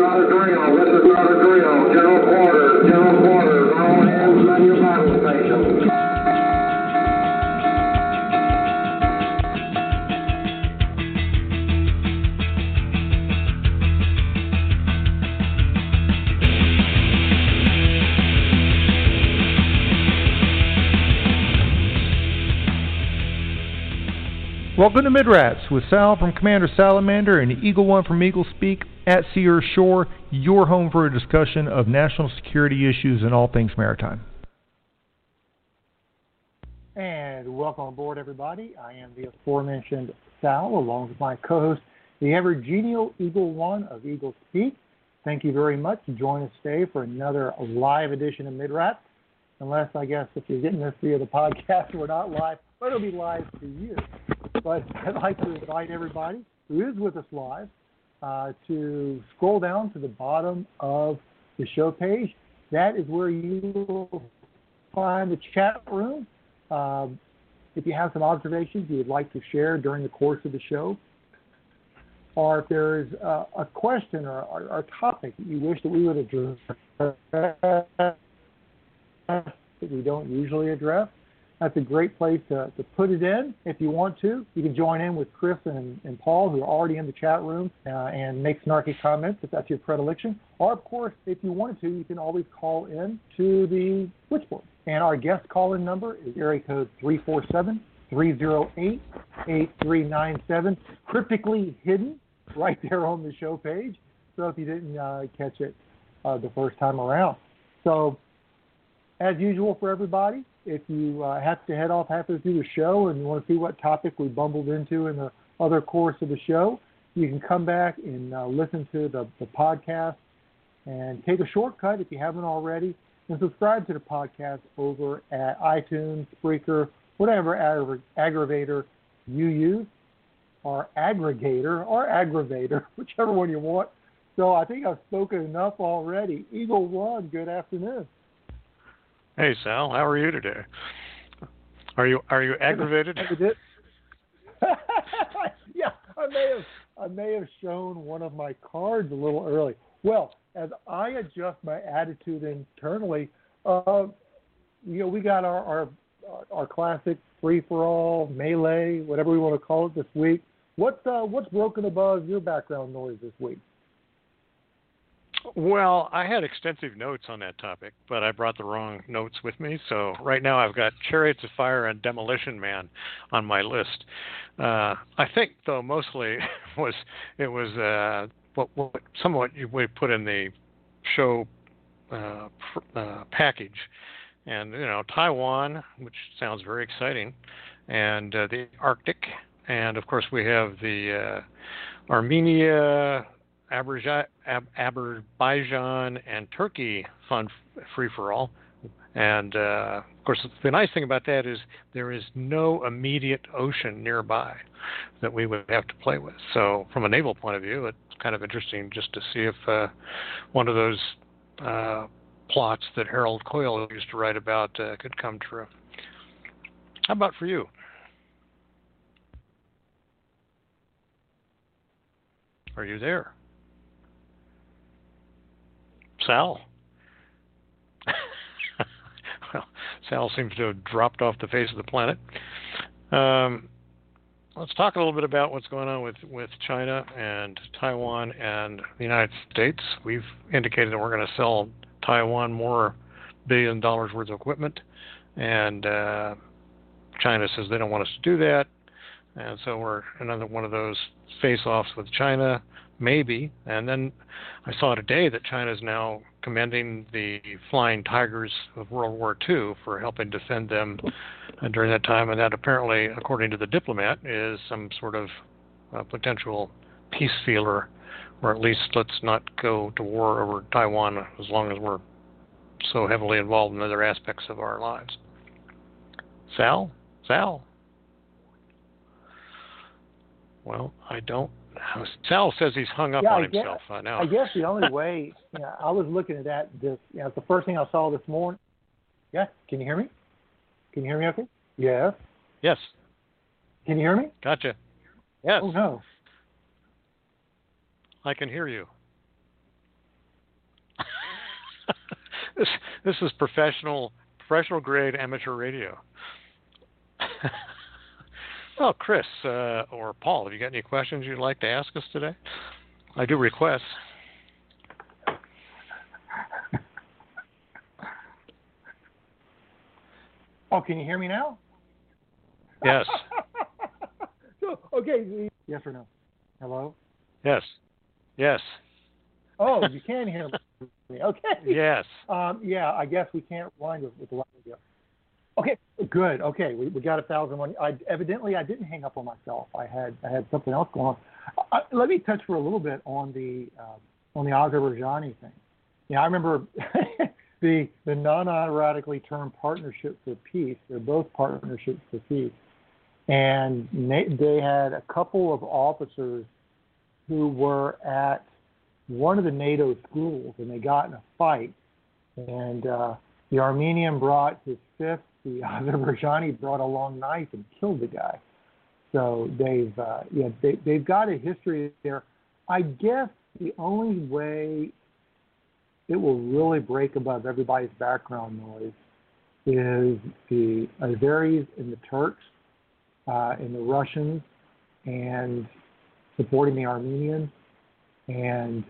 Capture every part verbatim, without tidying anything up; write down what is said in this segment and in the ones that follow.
not a drill. This is not a drill. General quarters. General quarters. All hands man your battle stations. Welcome to Midrats with Sal from Commander Salamander and Eagle One from Eagle Speak at Sea or Shore, your home for a discussion of national security issues and all things maritime. And welcome aboard, everybody. I am the aforementioned Sal, along with my co-host, the ever-genial Eagle One of Eagle Speak. Thank you very much to join us today for another live edition of Midrats. Unless, I guess, if you're getting this via the podcast, we're not live, but it'll be live to you. But I'd like to invite everybody who is with us live uh, to scroll down to the bottom of the show page. That is where you will find the chat room. Um, if you have some observations you would like to share during the course of the show, or if there is a, a question or, or, or topic that you wish that we would address that we don't usually address, that's a great place to, to put it in. If you want to, you can join in with Chris and, and Paul, who are already in the chat room, uh, and make snarky comments if that's your predilection. Or, of course, if you wanted to, you can always call in to the switchboard. And our guest call-in number is area code three four seven, three zero eight, eight three nine seven, cryptically hidden right there on the show page, so if you didn't uh, catch it uh, the first time around. So, as usual for everybody, if you uh, have to head off halfway through the show and you want to see what topic we bumbled into in the other course of the show, you can come back and uh, listen to the, the podcast and take a shortcut if you haven't already, and subscribe to the podcast over at iTunes, Spreaker, whatever aggra- aggravator you use, or aggregator, or aggravator, whichever one you want. So I think I've spoken enough already. Eagle One, good afternoon. Hey Sal, how are you today? Are you are you aggravated? Yeah, I may have I may have shown one of my cards a little early. Well, as I adjust my attitude internally, uh, you know, we got our our, our classic free for all melee, whatever we want to call it this week. What's uh, what's broken above your background noise this week? Well, I had extensive notes on that topic, but I brought the wrong notes with me. So right now I've got Chariots of Fire and Demolition Man on my list. Uh, I think, though, mostly was it was uh, what, what some of what you we put in the show uh, uh, package, and you know Taiwan, which sounds very exciting, and uh, the Arctic, and of course we have the uh, Armenia. Azerbaijan and Turkey fun free-for-all. And, uh, of course, the nice thing about that is there is no immediate ocean nearby that we would have to play with. So from a naval point of view, it's kind of interesting just to see if uh, one of those uh, plots that Harold Coyle used to write about uh, could come true. How about for you? Are you there? Sal? Well, Sal seems to have dropped off the face of the planet. Um, let's talk a little bit about what's going on with, with China and Taiwan and the United States. We've indicated that we're going to sell Taiwan more billion dollars worth of equipment, and uh, China says they don't want us to do that. And so we're another one of those face-offs with China, maybe. And then I saw today that China is now commending the Flying Tigers of World War Two for helping defend them during that time. And that apparently, according to the diplomat, is some sort of uh, potential peace feeler, or at least let's not go to war over Taiwan as long as we're so heavily involved in other aspects of our lives. Sal? Sal? Well, I don't. Sal says he's hung up yeah, on I himself. Guess, I know. I guess the only way, you know, I was looking at that. This, you know, it's the first thing I saw this morning. Yeah, can you hear me? Can you hear me okay? Yes. Yes. Can you hear me? Gotcha. Yes. Oh, no. I can hear you. this this is professional professional grade amateur radio. Well, Chris uh, or Paul, have you got any questions you'd like to ask us today? I do requests. Oh, can you hear me now? Yes. So, okay. Yes or no? Hello? Yes. Yes. Oh, you can hear me. Okay. Yes. Um, yeah, I guess we can't wind with, with the audio. Okay, good. Okay, we, we got a thousand one. I evidently I didn't hang up on myself. I had I had something else going on. Uh, let me touch for a little bit on the uh, on the Azerbaijani thing. Yeah, I remember the the non-automatically termed Partnership for Peace. They're both partnerships for peace, and they had a couple of officers who were at one of the NATO schools, and they got in a fight, and uh, the Armenian brought his fist. The Azerbaijani brought a long knife and killed the guy. So they've, uh, yeah, they, they've got a history there. I guess the only way it will really break above everybody's background noise is the Azeris and the Turks uh, and the Russians and supporting the Armenians, and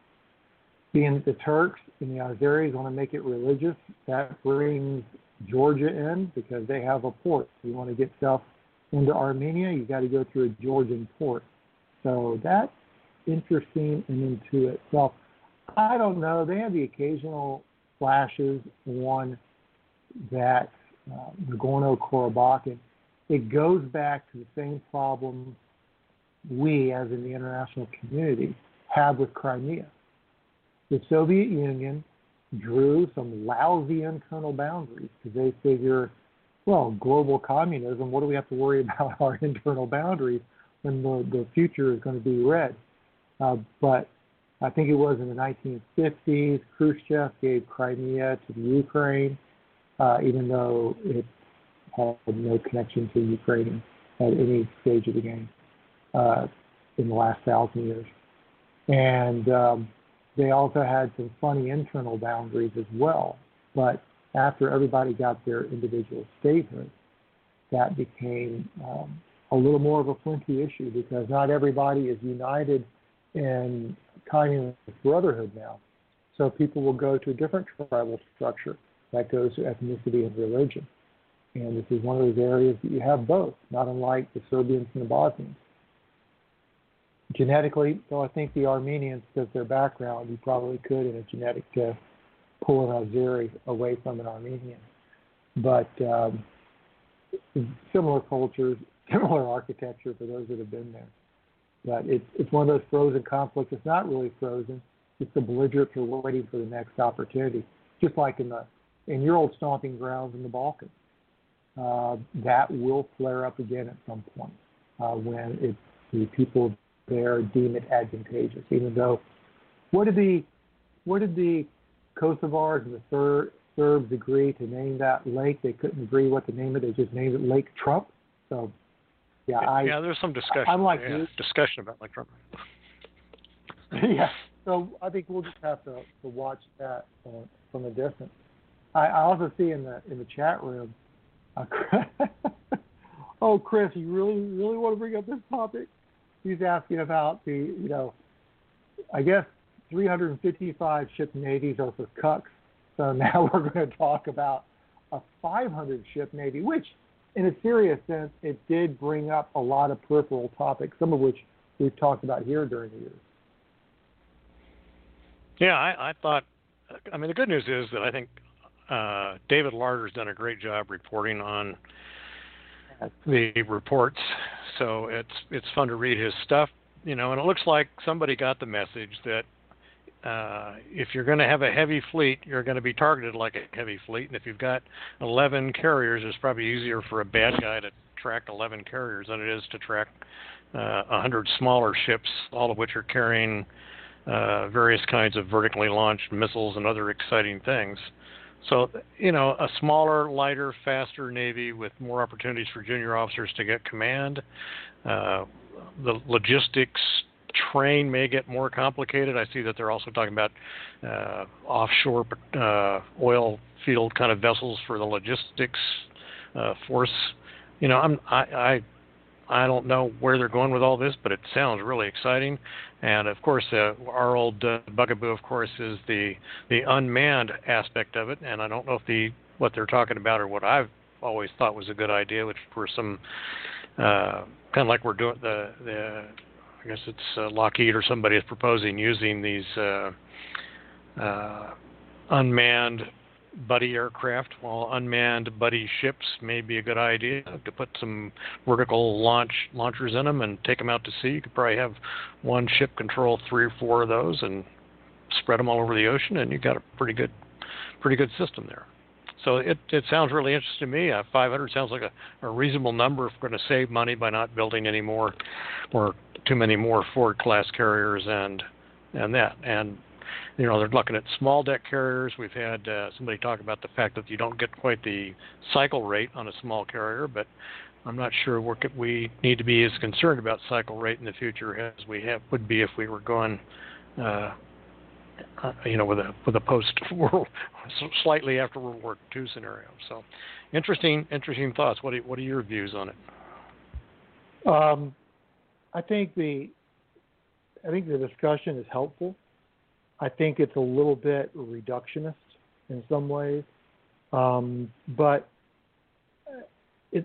being the Turks and the Azeris want to make it religious. That brings Georgia in because they have a port. If you want to get stuff into Armenia, you got to go through a Georgian port. So that's interesting in into itself. I don't know. They have the occasional flashes on that uh, Nagorno-Karabakh. And it goes back to the same problem we, as in the international community, have with Crimea. The Soviet Union drew some lousy internal boundaries because they figure, well, global communism, what do we have to worry about our internal boundaries when the, the future is going to be red? Uh, but I think it was in the nineteen fifties, Khrushchev gave Crimea to the Ukraine, uh, even though it had no connection to Ukraine at any stage of the game uh, in the last thousand years. And um, they also had some funny internal boundaries as well. But after everybody got their individual statehood, that became um, a little more of a flinty issue because not everybody is united in communist brotherhood now. So people will go to a different tribal structure that goes to ethnicity and religion. And this is one of those areas that you have both, not unlike the Serbians and the Bosnians. Genetically, so I think the Armenians, because their background, you probably could in a genetic test pull an Azeri away from an Armenian. But um, similar cultures, similar architecture for those that have been there. But it's it's one of those frozen conflicts. It's not really frozen. It's the belligerents are waiting for the next opportunity, just like in the in your old stomping grounds in the Balkans. Uh, that will flare up again at some point uh, when it's the people there deem it advantageous. Even though, what did the what did the Kosovars and the Ser- Serbs agree to name that lake? They couldn't agree what to name it. They just named it Lake Trump. So, yeah, I yeah, there's some discussion. I'm like yeah, you. discussion about Lake Trump. Yeah, so I think we'll just have to, to watch that uh, from a distance. I, I also see in the in the chat room. Uh, oh, Chris, you really really want to bring up this topic? He's asking about the, you know, I guess three hundred fifty-five ship navies are for cucks. So now we're going to talk about a five hundred ship navy, which, in a serious sense, it did bring up a lot of peripheral topics, some of which we've talked about here during the years. Yeah, I, I thought, I mean, the good news is that I think uh, David Larter's done a great job reporting on the reports, so it's it's fun to read his stuff, you know, and it looks like somebody got the message that uh, if you're going to have a heavy fleet, you're going to be targeted like a heavy fleet, and if you've got eleven carriers, it's probably easier for a bad guy to track eleven carriers than it is to track uh, one hundred smaller ships, all of which are carrying uh, various kinds of vertically launched missiles and other exciting things. So, you know, a smaller, lighter, faster Navy with more opportunities for junior officers to get command, uh, the logistics terrain may get more complicated. I see that they're also talking about uh, offshore uh, oil field kind of vessels for the logistics uh, force. You know, I'm, I, I I don't know where they're going with all this, but it sounds really exciting. And of course, uh, our old uh, bugaboo, of course, is the the unmanned aspect of it. And I don't know if the what they're talking about or what I've always thought was a good idea, which were some uh, kind of like we're doing the the I guess it's uh, Lockheed or somebody is proposing using these uh, uh, unmanned buddy aircraft. Well, unmanned buddy ships may be a good idea to put some vertical launch launchers in them and take them out to sea. You could probably have one ship control three or four of those and spread them all over the ocean, and you've got a pretty good, pretty good system there. So it it sounds really interesting to me. Uh, five hundred sounds like a, a reasonable number if we're going to save money by not building any more or too many more Ford-class carriers and and that. And you know, they're looking at small deck carriers. We've had uh, somebody talk about the fact that you don't get quite the cycle rate on a small carrier, but I'm not sure we're, we need to be as concerned about cycle rate in the future as we have would be if we were going, uh, uh, you know, with a with a post world slightly after World War Two scenario. So, interesting, interesting thoughts. What are, what are your views on it? Um, I think the I think the discussion is helpful. I think it's a little bit reductionist in some ways, um, but it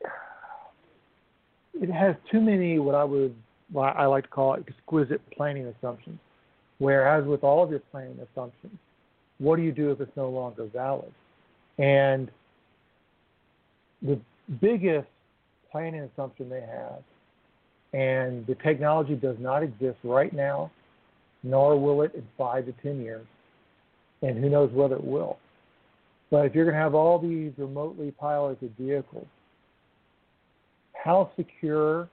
it has too many what I would what I like to call exquisite planning assumptions. Whereas with all of your planning assumptions, what do you do if it's no longer valid? And the biggest planning assumption they have, and the technology does not exist right now, nor will it in five to ten years, and who knows whether it will. But if you're going to have all these remotely piloted vehicles, how secure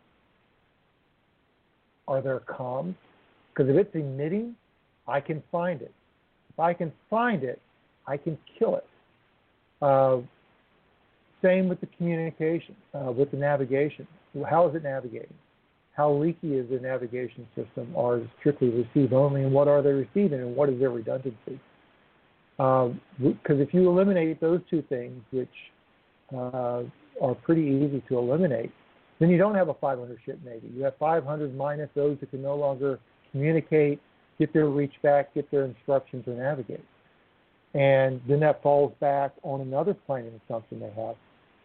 are their comms? Because if it's emitting, I can find it. If I can find it, I can kill it. Uh, same with the communication, uh, with the navigation. How is it navigating? How leaky is the navigation system, or is it strictly receive only, and what are they receiving, and what is their redundancy? Because um, if you eliminate those two things, which uh, are pretty easy to eliminate, then you don't have a five hundred ship Navy. You have five hundred minus those that can no longer communicate, get their reach back, get their instructions, or navigate. And then that falls back on another planning assumption they have.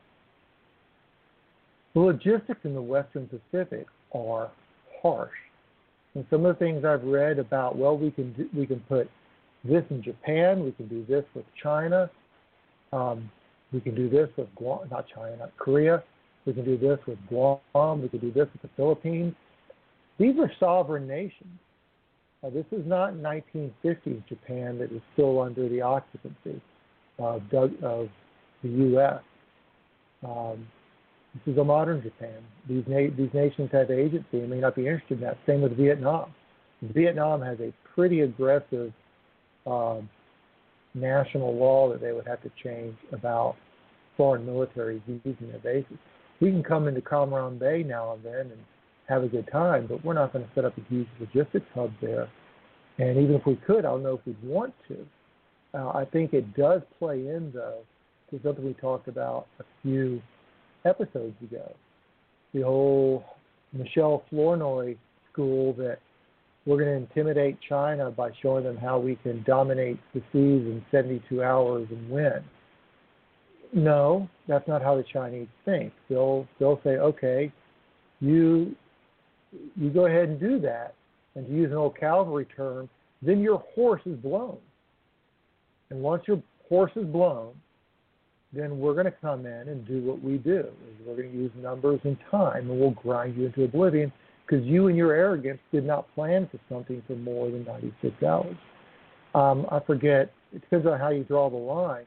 The logistics in the Western Pacific are harsh. And some of the things I've read about, well, we can do, we can put this in Japan, we can do this with China, um, we can do this with Guam, not China, not Korea, we can do this with Guam, we can do this with the Philippines. These are sovereign nations. Uh, this is not nineteen fifties Japan that is still under the occupancy of, of the U S Um, This is a modern Japan. These na- these nations have agency and may not be interested in that. Same with Vietnam. Vietnam has a pretty aggressive um, national law that they would have to change about foreign militaries using their bases. We can come into Cam Ranh Bay now and then and have a good time, but we're not going to set up a huge logistics hub there. And even if we could, I don't know if we'd want to. Uh, I think it does play in, though, to something we talked about a few episodes ago, the whole Michelle Flournoy school that we're going to intimidate China by showing them how we can dominate the seas in seventy-two hours and win. No, that's not how the Chinese think. They'll they'll say, okay, you you go ahead and do that, and to use an old cavalry term, then your horse is blown. And once your horse is blown, then we're going to come in and do what we do. We're going to use numbers and time, and we'll grind you into oblivion because you and your arrogance did not plan for something for more than ninety-six hours. Um, I forget, it depends on how you draw the line.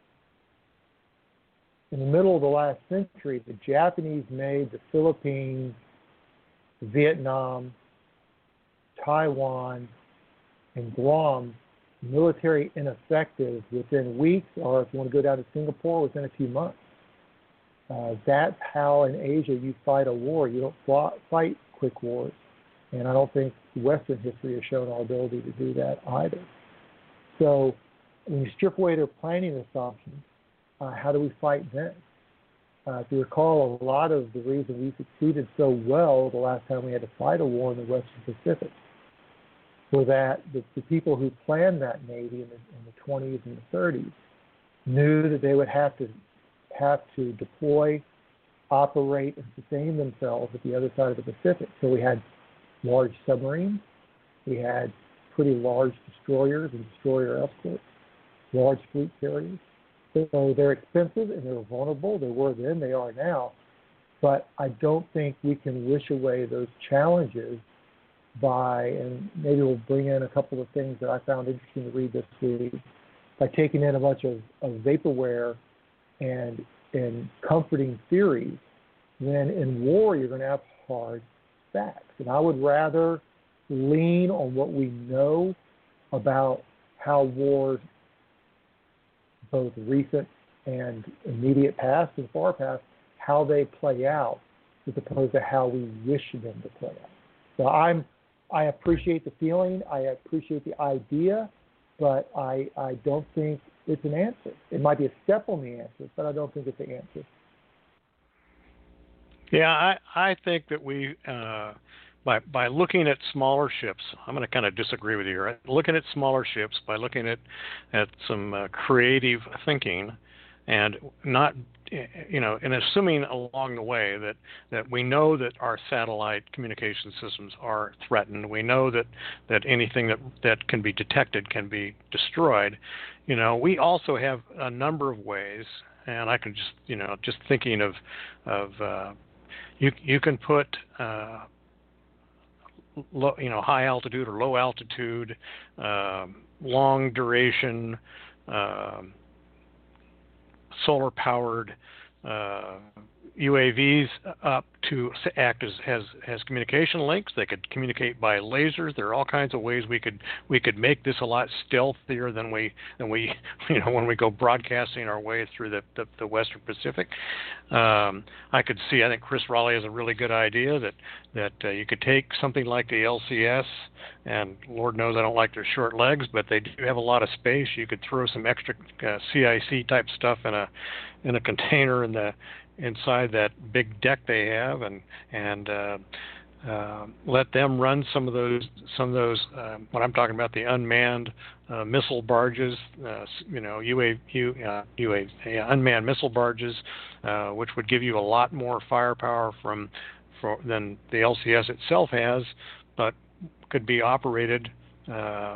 In the middle of the last century, the Japanese made the Philippines, Vietnam, Taiwan, and Guam military ineffective within weeks, or if you want to go down to Singapore, within a few months. Uh, that's how in Asia you fight a war. You don't fly, fight quick wars. And I don't think Western history has shown our ability to do that either. So when you strip away their planning assumptions, uh, how do we fight then? Uh, if you recall, a lot of the reason we succeeded so well the last time we had to fight a war in the Western Pacific were that the, the people who planned that Navy in the, in the twenties and the thirties knew that they would have to have to deploy, operate, and sustain themselves at the other side of the Pacific. So we had large submarines, we had pretty large destroyers and destroyer escorts, large fleet carriers. So they're expensive and they're vulnerable. They were then, they are now. But I don't think we can wish away those challenges by, and maybe we'll bring in a couple of things that I found interesting to read this week, by taking in a bunch of, of vaporware and, and comforting theories, when in war you're going to have hard facts. And I would rather lean on what we know about how wars, both recent and immediate past and far past, how they play out, as opposed to how we wish them to play out. So I'm, I appreciate the feeling, I appreciate the idea, but I, I don't think it's an answer. It might be a step on the answer, but I don't think it's the answer. Yeah, I, I think that we, uh, by by looking at smaller ships, I'm going to kind of disagree with you here. Looking at smaller ships, by looking at at some uh, creative thinking, and not, you know, and assuming along the way that, that we know that our satellite communication systems are threatened. We know that, that anything that, that can be detected can be destroyed. You know, we also have a number of ways, and I can just, you know, just thinking of, of uh, you you can put, uh, low, you know, high altitude or low altitude, uh, long duration, uh, solar powered uh, U A Vs up to act as, as as communication links. They could communicate by lasers. There are all kinds of ways we could we could make this a lot stealthier than we than we you know when we go broadcasting our way through the the, the Western Pacific. Um, I could see. I think Chris Raleigh has a really good idea that that uh, you could take something like the L C S, and Lord knows I don't like their short legs, but they do have a lot of space. You could throw some extra uh, C I C type stuff in a in a container in the inside that big deck they have, and and uh, uh, let them run some of those some of those. Uh, what I'm talking about, the unmanned uh, missile barges, uh, you know, U A U uh, U A yeah, unmanned missile barges, uh, which would give you a lot more firepower from for, than the L C S itself has, but could be operated, uh,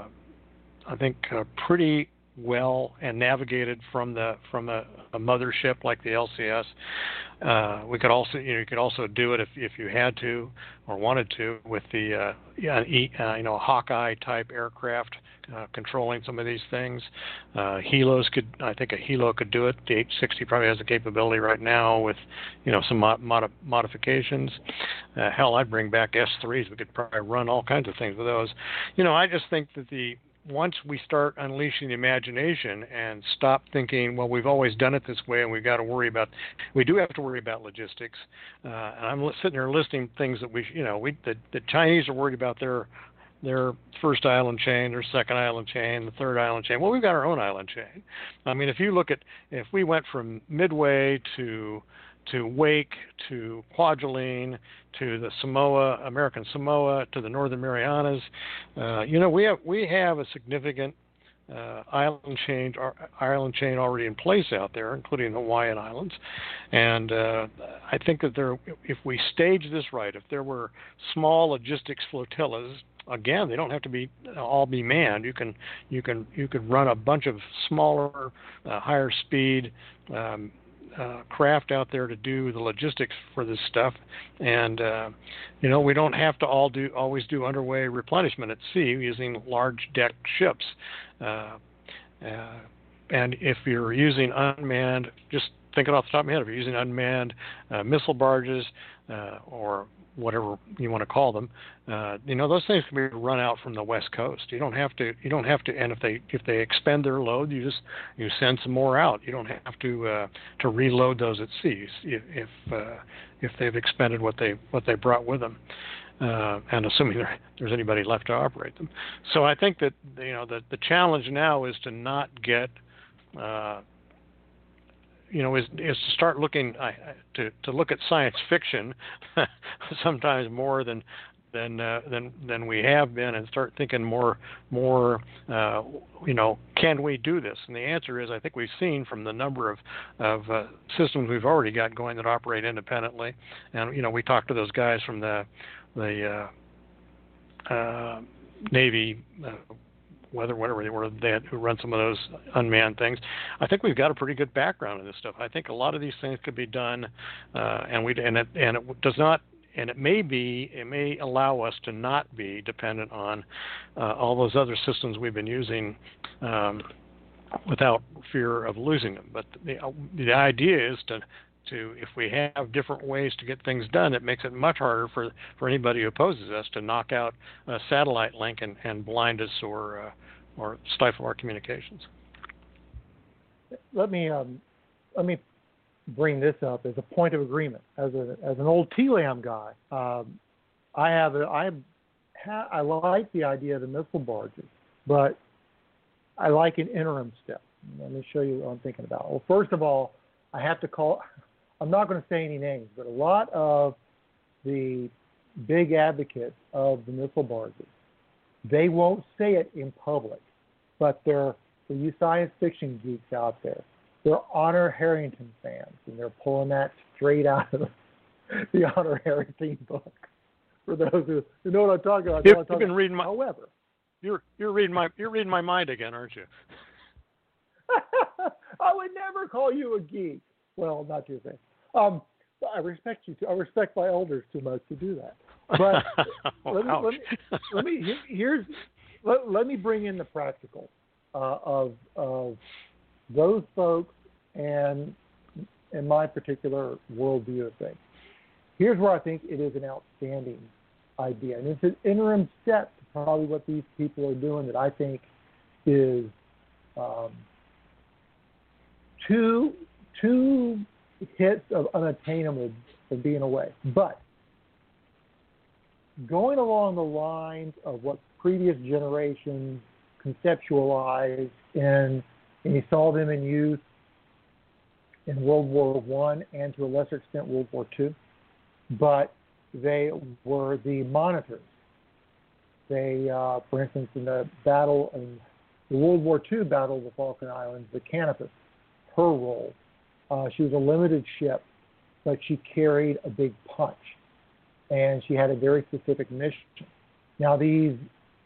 I think, uh, pretty well and navigated from the from a, a mothership like the L C S. Uh, we could also, you know, you could also do it if if you had to or wanted to with the uh, yeah, uh, you know, Hawkeye type aircraft uh, controlling some of these things. Uh, Helos could, I think, a Helo could do it. The H sixty probably has the capability right now with, you know, some mod- mod- modifications. Uh, hell, I'd bring back S threes. We could probably run all kinds of things with those. You know, I just think that the once we start unleashing the imagination and stop thinking, well, we've always done it this way and we've got to worry about, we do have to worry about logistics. Uh, and I'm sitting there listing things that we, you know, we, the, the Chinese are worried about their, their first island chain, their second island chain, the third island chain. Well, we've got our own island chain. I mean, if you look at, if we went from Midway to to Wake, to Kwajalein, to the Samoa, American Samoa, to the Northern Marianas, uh, you know, we have we have a significant uh, island chain island chain already in place out there, including the Hawaiian Islands, and uh, I think that there, if we stage this right, if there were small logistics flotillas. Again, they don't have to be all be manned. You can you can you could run a bunch of smaller, uh, higher speed um, Uh, craft out there to do the logistics for this stuff, and uh, you know, we don't have to all do always do underway replenishment at sea using large deck ships. Uh, uh, and if you're using unmanned, just thinking off the top of my head, if you're using unmanned uh, missile barges uh, or whatever you want to call them, uh, you know, those things can be run out from the West Coast. You don't have to. You don't have to. And if they if they expend their load, you just you send some more out. You don't have to uh, to reload those at sea if if, uh, if they've expended what they what they brought with them. uh, and assuming there, there's anybody left to operate them. So I think that you know the the challenge now is to not get uh, you know is is to start looking uh, to to look at science fiction sometimes more than. Than, uh, than than we have been, and start thinking more more uh, you know can we do this? And the answer is I think we've seen from the number of of uh, systems we've already got going that operate independently, and you know we talked to those guys from the the uh, uh, Navy. Uh, whether whatever they were, they had, who run some of those unmanned things. I think we've got a pretty good background in this stuff. I think a lot of these things could be done, uh, and we and it and it does not. And it may be, it may allow us to not be dependent on uh, all those other systems we've been using um, without fear of losing them. But the, the idea is to, to, if we have different ways to get things done, it makes it much harder for, for anybody who opposes us to knock out a satellite link and, and blind us or uh, or stifle our communications. Let me um, let me. bring this up as a point of agreement. As a as an old T LAM guy, um, I have a, I ha, I like the idea of the missile barges, but I like an interim step. Let me show you what I'm thinking about. Well, first of all, I have to call. I'm not going to say any names, but a lot of the big advocates of the missile barges, they won't say it in public, but they're for you science fiction geeks out there. They're Honor Harrington fans, and they're pulling that straight out of the Honor Harrington book. For those who, who know what I'm talking about, You've, I'm talking you've been reading my. However, you're you're reading my you're reading my mind again, aren't you? I would never call you a geek. Well, not your thing. Um, I respect you. Too. I respect my elders too much to do that. But oh, let, me, let me let me here's let, let me bring in the practical uh, of of those folks and in my particular worldview of things. Here's where I think it is an outstanding idea. And it's an interim step to probably what these people are doing that I think is um, two, two hits of unattainable from being away. But going along the lines of what previous generations conceptualized and And you saw them in use in World War One and to a lesser extent World War Two, but they were the monitors. They, uh, for instance, in the battle in the World War Two battle of the Falkland Islands, the Canopus, her role, uh, she was a limited ship, but she carried a big punch, and she had a very specific mission. Now these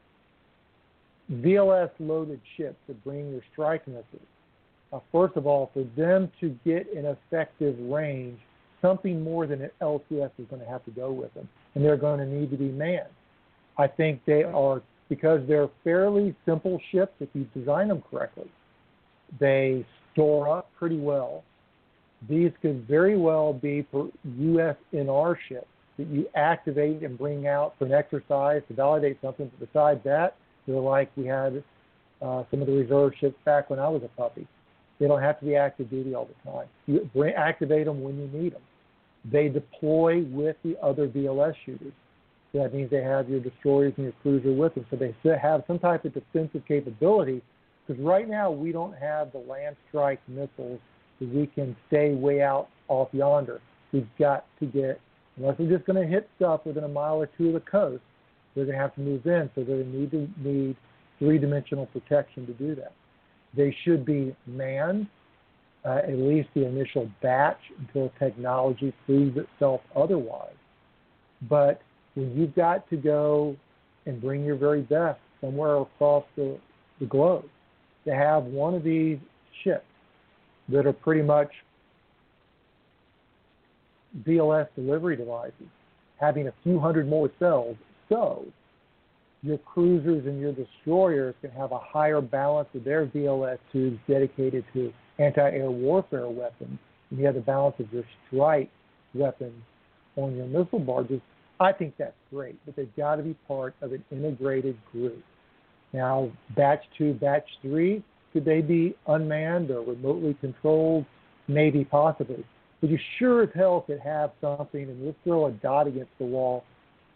V L S-loaded ships that bring your strike missiles, uh, first of all, for them to get an effective range, something more than an L C S is going to have to go with them, and they're going to need to be manned. I think they are, because they're fairly simple ships if you design them correctly. They store up pretty well. These could very well be for U S N R ships that you activate and bring out for an exercise to validate something. But besides that, they're like we had uh, some of the reserve ships back when I was a puppy. They don't have to be active duty all the time. You bring, activate them when you need them. They deploy with the other V L S shooters. So that means they have your destroyers and your cruiser with them. So they have some type of defensive capability, because right now we don't have the land strike missiles that we can stay way out off yonder. We've got to get, unless we're just going to hit stuff within a mile or two of the coast, they're going to have to move in. So they need to need three-dimensional protection to do that. They should be manned, uh, at least the initial batch, until technology proves itself otherwise. But when you've got to go and bring your very best somewhere across the, the globe, to have one of these ships that are pretty much V L S delivery devices, having a few hundred more cells, so your cruisers and your destroyers can have a higher balance of their V L S tubes dedicated to anti-air warfare weapons, and you have the balance of your strike weapons on your missile barges. I think that's great, but they've got to be part of an integrated group. Now, batch two, batch three, could they be unmanned or remotely controlled? Maybe, possibly. But you sure as hell could have something, and we'll throw a dot against the wall,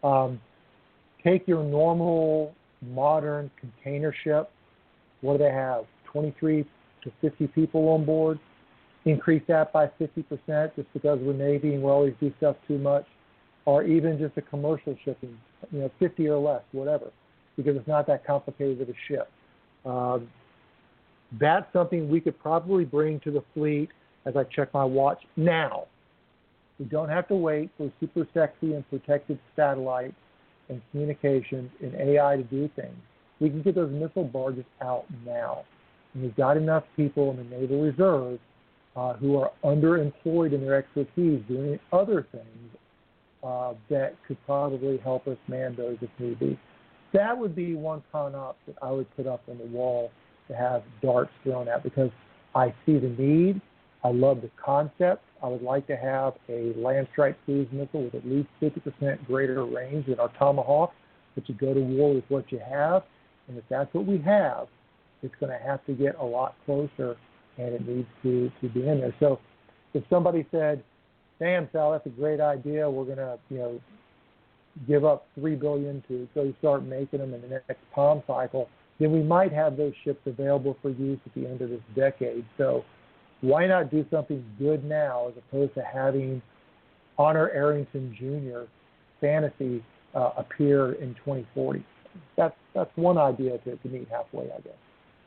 Um, take your normal modern container ship. What do they have? twenty-three to fifty people on board. Increase that by fifty percent just because we're Navy and we always do stuff too much. Or even just a commercial shipping, you know, fifty or less, whatever, because it's not that complicated of a ship. Um, that's something we could probably bring to the fleet as I check my watch now. We don't have to wait for super sexy and protected satellites and communications and A I to do things. We can get those missile barges out now. And we've got enough people in the Naval Reserve uh, who are underemployed in their expertise doing other things uh, that could probably help us man those if need be. That would be one con op that I would put up on the wall to have darts thrown at, because I see the need. I love the concept. I would like to have a land strike cruise missile with at least fifty percent greater range than our Tomahawk, but you go to war with what you have. And if that's what we have, it's going to have to get a lot closer, and it needs to, to be in there. So if somebody said, damn, Sal, that's a great idea, we're going to, you know, give up three billion dollars to go start making them in the next Palm cycle, then we might have those ships available for use at the end of this decade. So why not do something good now as opposed to having Honor Arrington Junior fantasy uh, appear in twenty forty? That's that's one idea to, to meet halfway, I guess.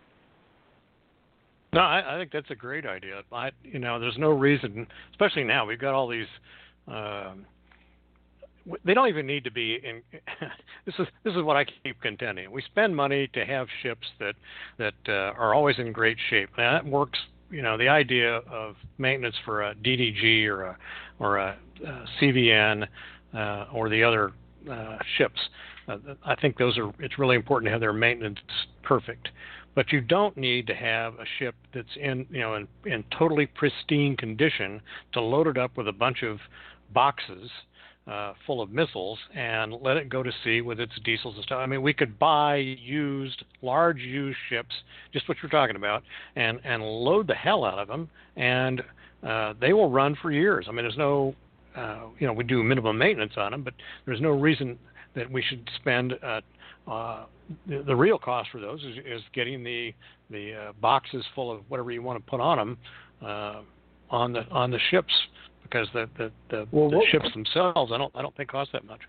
No, I, I think that's a great idea. I, you know, there's no reason, especially now, we've got all these. Um, they don't even need to be in. this is this is what I keep contending. We spend money to have ships that that uh, are always in great shape. Now that works. You know, the idea of maintenance for a D D G or a or a, a C V N uh, or the other uh, ships. Uh, I think those are. It's really important to have their maintenance perfect. But you don't need to have a ship that's in, you know, in, in totally pristine condition to load it up with a bunch of boxes uh, full of missiles and let it go to sea with its diesels and stuff. I mean, we could buy used, large used ships, just what you're talking about, and, and load the hell out of them, and uh, they will run for years. I mean, there's no, uh, you know, we do minimum maintenance on them, but there's no reason that we should spend uh, uh, the, the real cost for those is, is getting the the uh, boxes full of whatever you want to put on them uh, on the on the ships, because the the, the, well, the what, ships themselves I don't I don't think cost that much.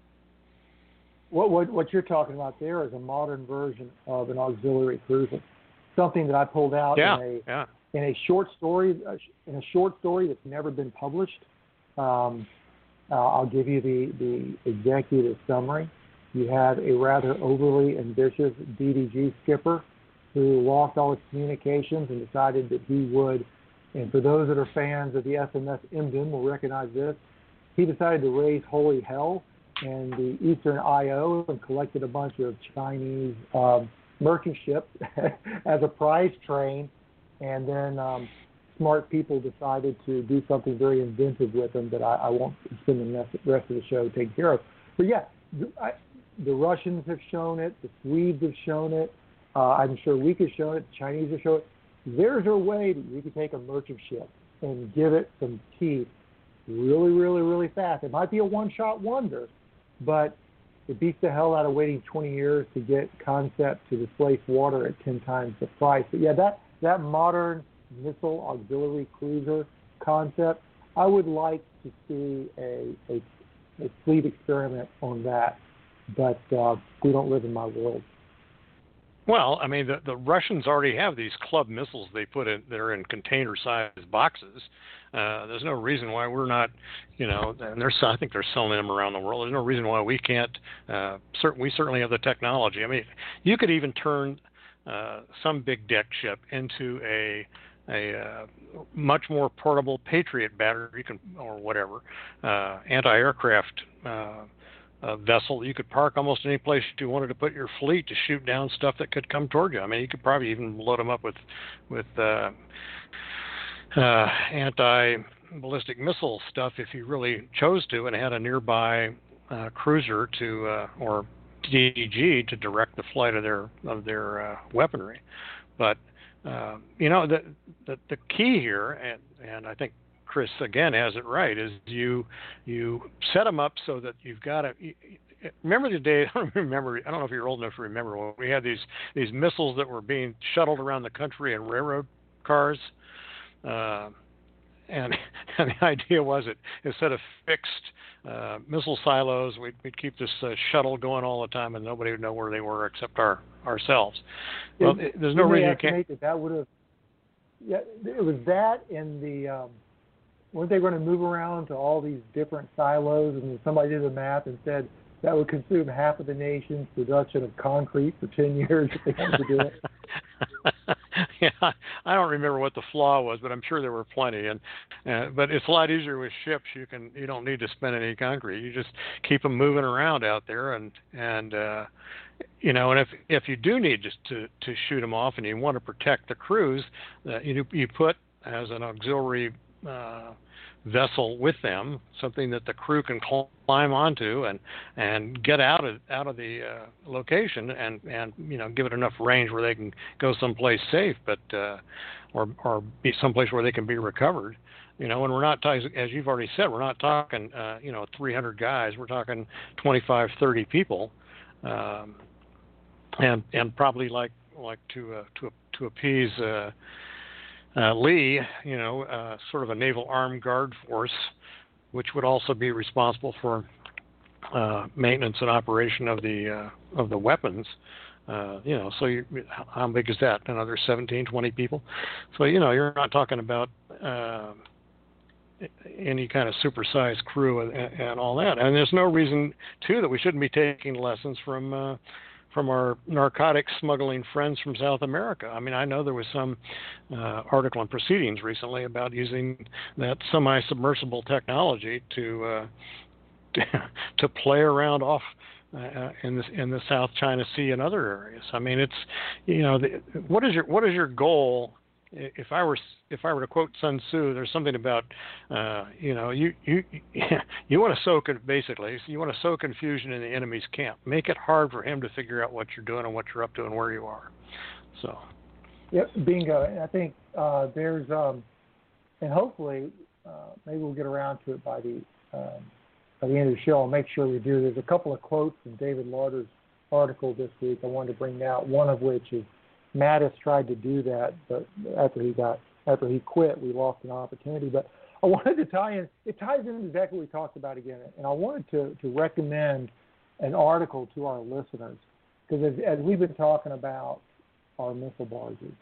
What what what you're talking about there is a modern version of an auxiliary cruiser, something that I pulled out yeah, in a yeah. in a short story in a short story that's never been published. Um, uh, I'll give you the the executive summary. You have a rather overly ambitious D D G skipper who lost all his communications and decided that he would, and for those that are fans of the S M S Emden will recognize this, he decided to raise holy hell in the Eastern I O and collected a bunch of Chinese um, merchant ships as a prize train, and then um, smart people decided to do something very inventive with them that I, I won't spend the rest of the show taking care of. But yeah, I, the Russians have shown it. The Swedes have shown it. Uh, I'm sure we could show it. The Chinese have shown it. There's a way that we could take a merchant ship and give it some teeth really, really, really fast. It might be a one-shot wonder, but it beats the hell out of waiting twenty years to get concept to displace water at ten times the price. But yeah, that, that modern missile auxiliary cruiser concept, I would like to see a, a, a fleet experiment on that. But uh, we don't live in my world. Well, I mean, the, the Russians already have these club missiles they put in that are in container-sized boxes. Uh, there's no reason why we're not, you know, and they're, I think they're selling them around the world. There's no reason why we can't. Uh, cert- we certainly have the technology. I mean, you could even turn uh, some big deck ship into a a uh, much more portable Patriot battery, can, or whatever, uh, anti-aircraft uh Uh, vessel. You could park almost any place you wanted to put your fleet to shoot down stuff that could come toward you. I mean, you could probably even load them up with with uh, uh, anti-ballistic missile stuff if you really chose to, and had a nearby uh, cruiser to uh, or D D G to direct the flight of their of their uh, weaponry. But uh, you know, the, the the key here, and and I think Chris again has it right. Is you you set them up so that you've got to. Remember the day? I don't remember. I don't know if you're old enough to remember when we had these these missiles that were being shuttled around the country in railroad cars, uh, and and the idea was that instead of fixed uh, missile silos, we'd, we'd keep this uh, shuttle going all the time, and nobody would know where they were except our ourselves. Well, it, there's no reason you can't. That, that would have. Yeah, it was that in the. Um, weren't they going to move around to all these different silos, and somebody did the math and said that would consume half of the nation's production of concrete for ten years if they wanted to do it. Yeah, I don't remember what the flaw was, but I'm sure there were plenty. And uh, but it's a lot easier with ships. You can you don't need to spend any concrete. You just keep them moving around out there, and and uh, you know, and if if you do need just to to shoot them off, and you want to protect the crews, uh, you you put as an auxiliary Uh, vessel with them, something that the crew can climb onto and and get out of out of the uh, location and and you know give it enough range where they can go someplace safe, but uh, or or be someplace where they can be recovered. You know, and we're not talking, as you've already said, we're not talking uh, you know three hundred guys. We're talking twenty-five, thirty people, um, and and probably like like to uh, to to appease. Uh, Uh, Lee, you know, uh, sort of a naval armed guard force, which would also be responsible for uh, maintenance and operation of the uh, of the weapons. Uh, you know, so you, how big is that? Another seventeen, twenty people. So you know, you're not talking about uh, any kind of supersized crew and, and all that. And there's no reason too that we shouldn't be taking lessons from. Uh, from our narcotics smuggling friends from South America. I mean, I know there was some uh, article in Proceedings recently about using that semi-submersible technology to uh, to, to play around off uh, in the in the South China Sea and other areas. I mean, it's you know, the, what is your what is your goal? If I were if I were to quote Sun Tzu, there's something about uh, you know you you you want to sow basically you want to sow confusion in the enemy's camp. Make it hard for him to figure out what you're doing and what you're up to and where you are. So, yep, bingo. And I think uh, there's um, and hopefully uh, maybe we'll get around to it by the um, by the end of the show. I'll make sure we do. There's a couple of quotes from David Lauder's article this week I wanted to bring out. One of which is. Mattis tried to do that, but after he got after he quit, we lost an opportunity. But I wanted to tie in. It ties in exactly what we talked about again, and I wanted to, to recommend an article to our listeners because as, as we've been talking about our missile barges,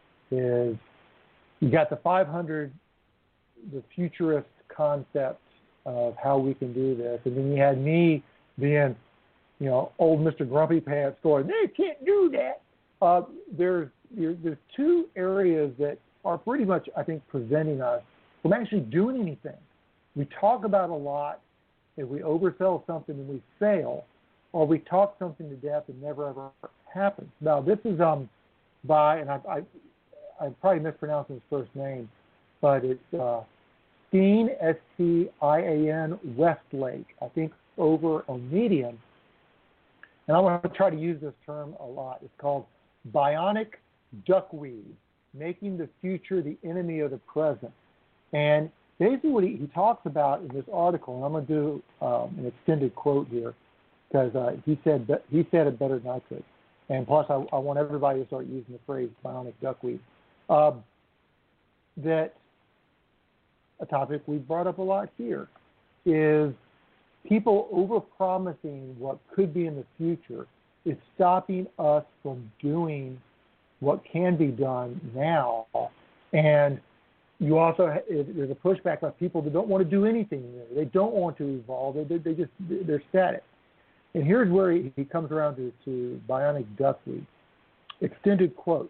is you got the five hundred, the futurist concept of how we can do this, and then you had me being, you know, old Mister Grumpy Pants going, they can't do that. Uh, there's there's two areas that are pretty much, I think, preventing us from actually doing anything. We talk about a lot. If we oversell something and we fail, or we talk something to death and never ever happens. Now, this is um by, and I, I I'm probably mispronouncing his first name, but it's uh, Steen, S T I A N, Westlake, I think over on Medium. And I want to try to use this term a lot. It's called bionic duckweed, making the future the enemy of the present. And basically what he, he talks about in this article, and I'm going to do um, an extended quote here, because uh, he said he said it better than I could. And plus, I, I want everybody to start using the phrase bionic duckweed. Uh, that a topic we've brought up a lot here is people overpromising what could be in the future is stopping us from doing what can be done now. And you also, there's a pushback by people that don't want to do anything new. They don't want to evolve. They, they just, they're static. And here's where he, he comes around to, to bionic duckweed. Extended quote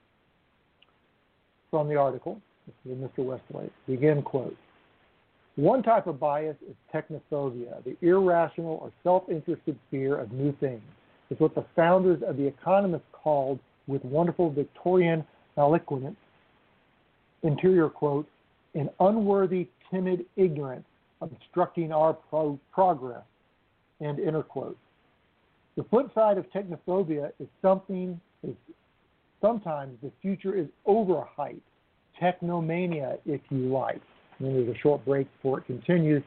from the article, this is Mister Westlake. Begin quote. One type of bias is technophobia, the irrational or self-interested fear of new things. It's what the founders of The Economist called, with wonderful Victorian malequence, interior quote, an unworthy, timid ignorance obstructing our pro- progress, and inner quote. The flip side of technophobia is something, is sometimes the future is overhyped, technomania, if you like. And then there's a short break before it continues.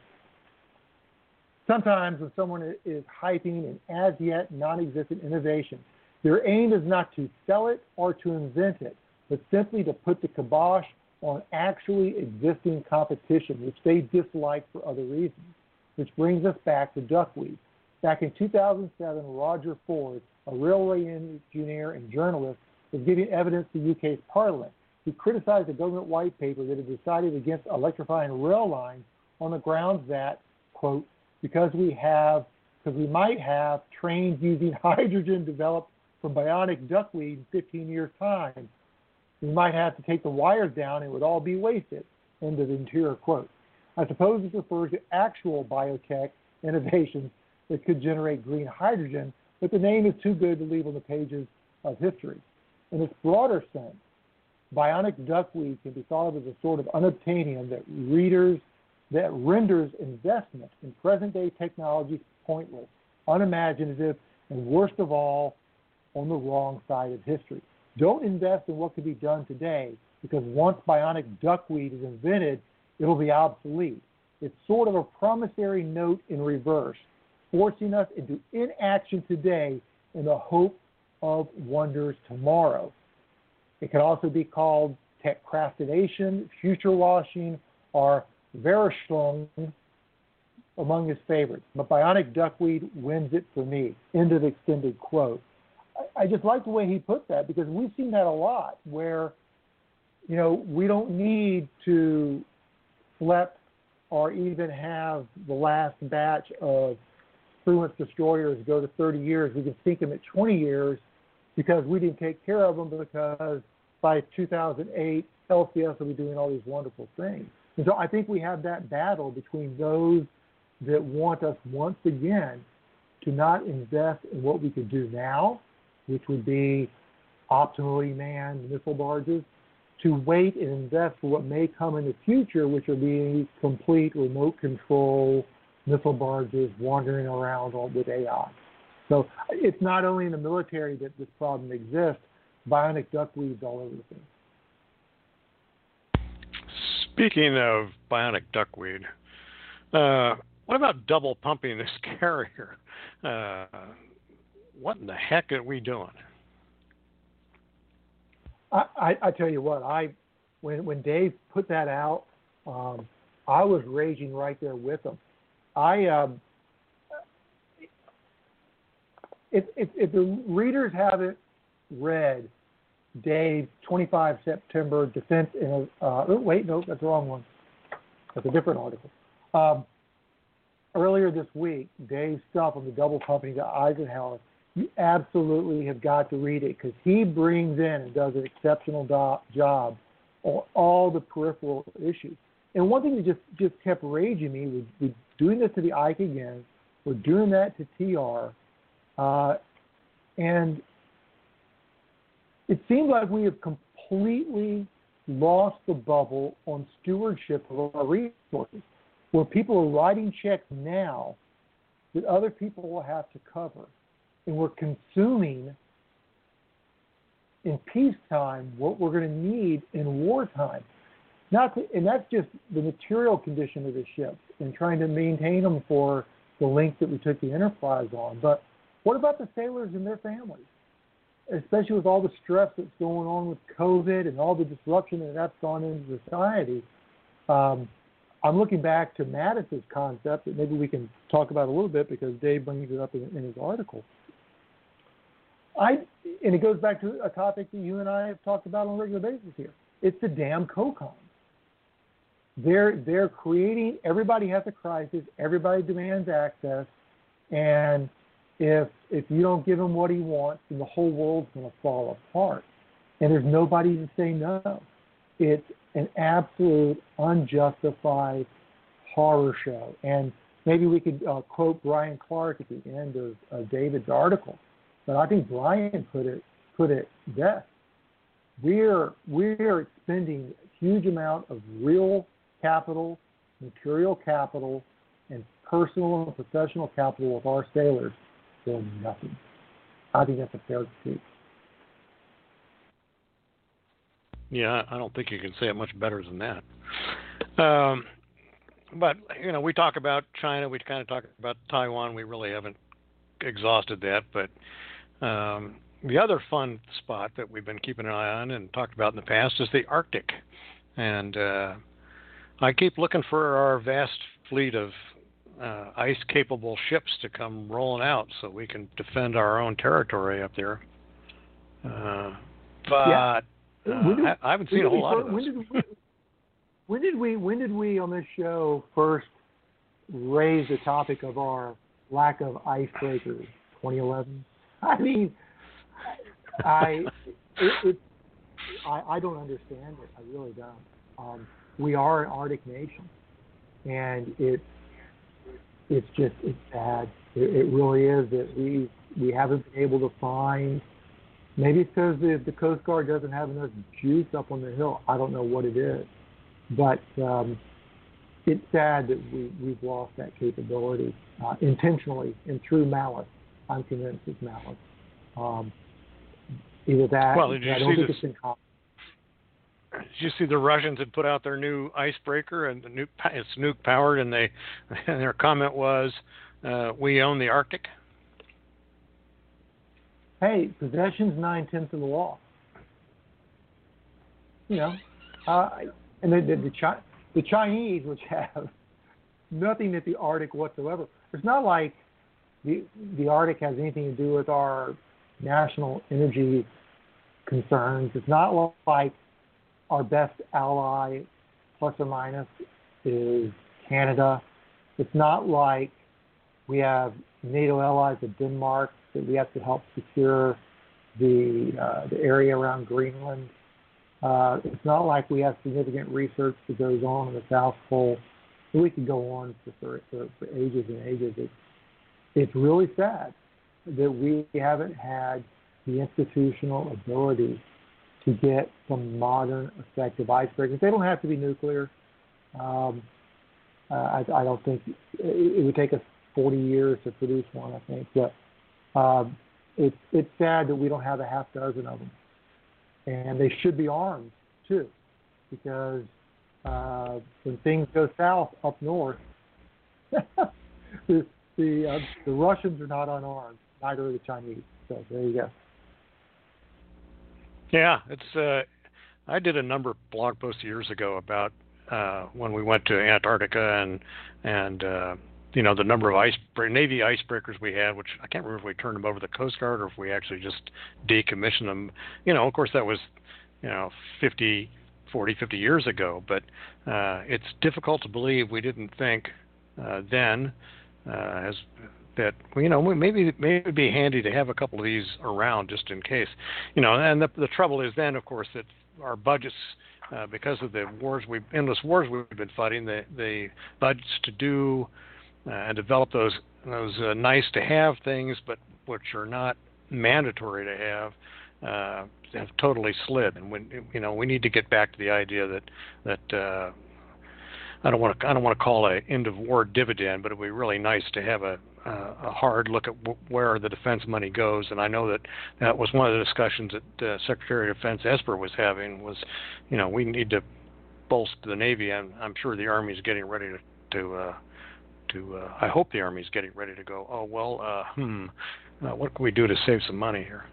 Sometimes when someone is hyping an as yet non-existent innovation, their aim is not to sell it or to invent it, but simply to put the kibosh on actually existing competition, which they dislike for other reasons. Which brings us back to duckweed. Back in two thousand seven, Roger Ford, a railway engineer and journalist, was giving evidence to U K's Parliament. He criticized a government white paper that had decided against electrifying rail lines on the grounds that, quote, because we have, because we might have trains using hydrogen developed from bionic duckweed in fifteen years' time, we might have to take the wires down and it would all be wasted. End of the interior quote. I suppose this refers to actual biotech innovations that could generate green hydrogen, but the name is too good to leave on the pages of history. In its broader sense, bionic duckweed can be thought of as a sort of unobtainium that readers that renders investment in present-day technology pointless, unimaginative, and worst of all, on the wrong side of history. Don't invest in what can be done today, because once bionic duckweed is invented, it'll be obsolete. It's sort of a promissory note in reverse, forcing us into inaction today in the hope of wonders tomorrow. It can also be called techcrastination, future washing, or Verschlung among his favorites. But bionic duckweed wins it for me. End of extended quote. I, I just like the way he put that, because we've seen that a lot where, you know, we don't need to select or even have the last batch of Fluence destroyers go to thirty years. We can sink them at twenty years because we didn't take care of them, because by two thousand eight, L C S will be doing all these wonderful things. And so I think we have that battle between those that want us once again to not invest in what we could do now, which would be optimally manned missile barges, to wait and invest for what may come in the future, which will be complete remote control missile barges wandering around with A I. So it's not only in the military that this problem exists, bionic duckweeds all over the place. Speaking of bionic duckweed, uh, what about double pumping this carrier? Uh, what in the heck are we doing? I, I, I tell you what, I when when Dave put that out, um, I was raging right there with him. I um, if, if if the readers haven't read Dave's twenty-five September defense in a uh, oh, wait no that's the wrong one, that's a different article. Um, earlier this week, Dave's stuff on the double pumping to Eisenhower. You absolutely have got to read it, because he brings in and does an exceptional do- job on all the peripheral issues. And one thing that just, just kept raging me was we're doing this to the Ike again. We're doing that to T R. Uh, and it seems like we have completely lost the bubble on stewardship of our resources, where people are writing checks now that other people will have to cover. And we're consuming in peacetime what we're going to need in wartime. Not to, and that's just the material condition of the ships and trying to maintain them for the length that we took the Enterprise on. But what about the sailors and their families? Especially with all the stress that's going on with COVID and all the disruption that that's gone into society. Um, I'm looking back to Mattis's concept that maybe we can talk about a little bit, because Dave brings it up in, in his article. I, and it goes back to a topic that you and I have talked about on a regular basis here. It's the damn COCOMs. They're, they're creating, everybody has a crisis, everybody demands access, and if, if you don't give him what he wants, then the whole world's going to fall apart. And there's nobody to say no. It's an absolute unjustified horror show. And maybe we could uh, quote Brian Clark at the end of uh, David's article. But I think Brian put it put it best. We're we're expending a huge amount of real capital, material capital, and personal and professional capital of our sailors for nothing. I think that's a fair critique. Yeah, I don't think you can say it much better than that. Um, but you know, we talk about China. We kind of talk about Taiwan. We really haven't exhausted that. But um, the other fun spot that we've been keeping an eye on and talked about in the past is the Arctic. And uh, I keep looking for our vast fleet of uh, ice-capable ships to come rolling out so we can defend our own territory up there. Uh, but Yeah. uh, When did- I, I haven't when seen a did we whole lot fir- of those. When did we, when did we when did we on this show first raise the topic of our lack of icebreakers? twenty eleven. I mean, I it, it I, I don't understand it. I really don't. Um, we are an Arctic nation, and it's it's just it's sad. It, it really is that we we haven't been able to find. Maybe it's because the, the Coast Guard doesn't have enough juice up on the hill. I don't know what it is. But um, it's sad that we, we've lost that capability uh, intentionally and through malice. I'm convinced it's malice. Um, either that, Well, did you I don't see think this- it's been common. Did you see the Russians had put out their new icebreaker and the new it's nuke powered, and they and their comment was, uh, "We own the Arctic." Hey, possession's nine-tenths of the law. You know, uh, and the, the, the, Chi- the Chinese, which have nothing at the Arctic whatsoever, it's not like the, the Arctic has anything to do with our national energy concerns. It's not like our best ally, plus or minus, is Canada. It's not like we have NATO allies of Denmark that we have to help secure the uh, the area around Greenland. Uh, it's not like we have significant research that goes on in the South Pole. We could go on for, for, for ages and ages. It's, it's really sad that we haven't had the institutional ability to get some modern, effective icebreakers. They don't have to be nuclear. Um, uh, I, I don't think it, it would take us forty years to produce one, I think. But um, it's it's sad that we don't have a half dozen of them. And they should be armed, too, because uh, when things go south up north, the the, uh, the Russians are not unarmed, neither are the Chinese. So there you go. Yeah, it's. Uh, I did a number of blog posts years ago about uh, when we went to Antarctica and and uh, you know the number of ice Navy icebreakers we had, which I can't remember if we turned them over to the Coast Guard or if we actually just decommissioned them. You know, of course that was you know fifty, forty, fifty years ago, but uh, it's difficult to believe we didn't think uh, then uh, as that you know maybe maybe it'd be handy to have a couple of these around just in case, you know. And the the trouble is then, of course, that our budgets, uh, because of the wars we endless wars we've been fighting, the the budgets to do uh, and develop those those uh, nice to have things, but which are not mandatory to have, uh, have totally slid. And when you know we need to get back to the idea that that. Uh, I don't want to. I don't want to call it an end of war dividend, but it'd be really nice to have a, uh, a hard look at w- where the defense money goes. And I know that that was one of the discussions that uh, Secretary of Defense Esper was having. Was, you know, we need to bolster the Navy, and I'm sure the Army is getting ready to. to uh, to uh, I hope the Army is getting ready to go. Oh well, uh, hmm. Uh, what can we do to save some money here?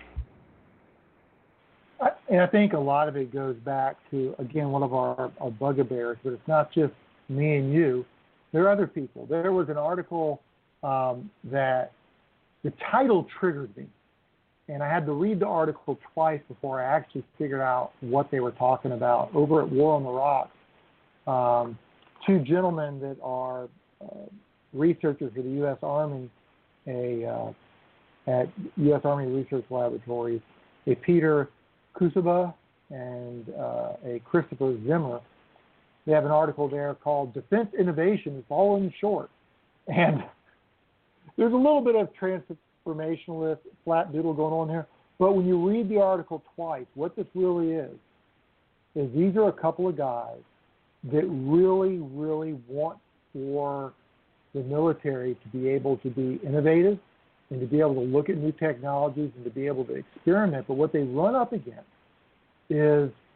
I, and I think a lot of it goes back to, again, one of our, our bugbears, but it's not just me and you. There are other people. There was an article um, that the title triggered me, and I had to read the article twice before I actually figured out what they were talking about. Over at War on the Rocks, um, two gentlemen that are uh, researchers for the U S Army, a uh, at U S Army Research Laboratories, a Peter Kusaba and uh, a Christopher Zimmer. They have an article there called Defense Innovation is Falling Short. And there's a little bit of transformationalist flat doodle going on here. But when you read the article twice, what this really is, is these are a couple of guys that really, really want for the military to be able to be innovative and to be able to look at new technologies and to be able to experiment. But what they run up against is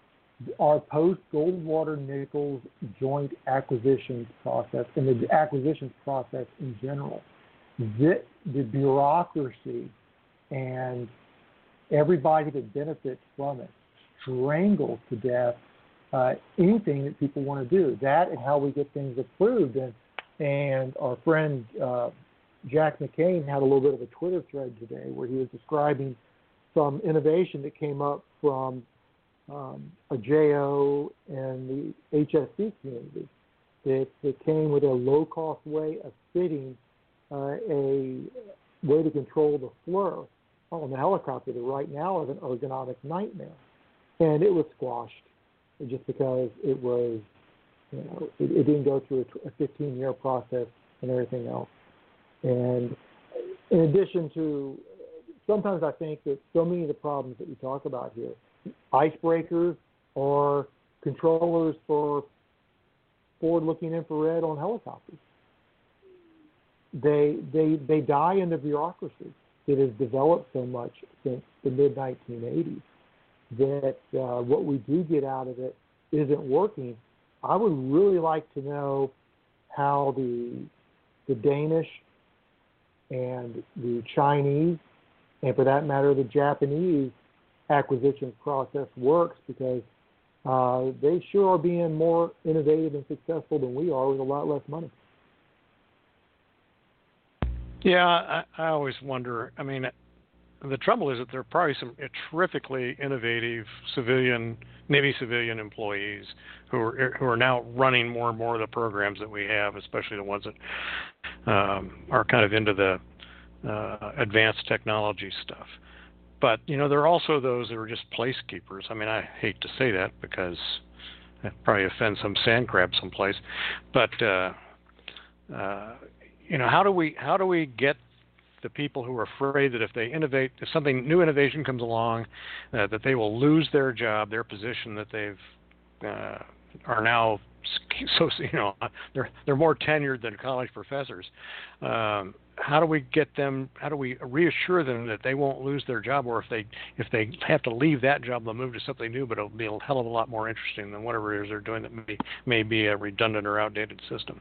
our post-Goldwater Nichols joint acquisitions process and the acquisitions process in general, the, the bureaucracy and everybody that benefits from it strangles to death uh, anything that people want to do. That and how we get things approved. And, and our friend uh, Jack McCain had a little bit of a Twitter thread today where he was describing some innovation that came up from um, a J O and the H S C community that, that came with a low-cost way of fitting uh, a way to control the flare on the helicopter that right now is an ergonomic nightmare. And it was squashed just because it was, you know, it, it didn't go through a fifteen-year process and everything else. And in addition to, sometimes I think that so many of the problems that we talk about here, icebreakers or controllers for forward-looking infrared on helicopters, they they they die in the bureaucracy that has developed so much since the mid nineteen eighties that uh, what we do get out of it isn't working. I would really like to know how the the Danish and the Chinese, and for that matter, the Japanese acquisition process works, because uh, they sure are being more innovative and successful than we are with a lot less money. Yeah, I, I always wonder. I mean, the trouble is that there are probably some terrifically innovative civilian, Navy civilian employees who are who are now running more and more of the programs that we have, especially the ones that um, are kind of into the uh, advanced technology stuff. But, you know, there are also those that are just placekeepers. I mean, I hate to say that because that probably offends some sand crab someplace. But, uh, uh, you know, how do we how do we get the people who are afraid that if they innovate, if something new innovation comes along, uh, that they will lose their job, their position that they've uh, are now so you know they're they're more tenured than college professors. Um, how do we get them? How do we reassure them that they won't lose their job, or if they if they have to leave that job, they'll move to something new, but it'll be a hell of a lot more interesting than whatever it is they're doing that may may be a redundant or outdated system.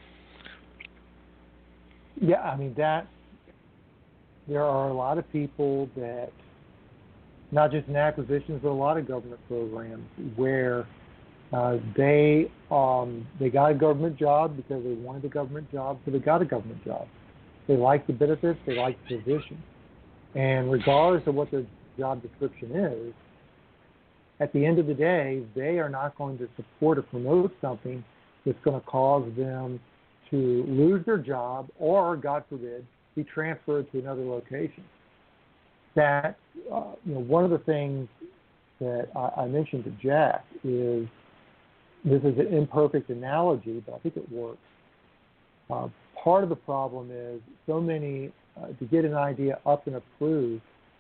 Yeah, I mean that. There are a lot of people that, not just in acquisitions, but a lot of government programs where uh, they um, they got a government job because they wanted a government job, so they got a government job. They like the benefits, they like the position. And regardless of what their job description is, at the end of the day, they are not going to support or promote something that's going to cause them to lose their job or, God forbid, be transferred to another location. That, uh, you know, one of the things that I, I mentioned to Jack is, this is an imperfect analogy, but I think it works. Uh, part of the problem is so many, uh, to get an idea up and approved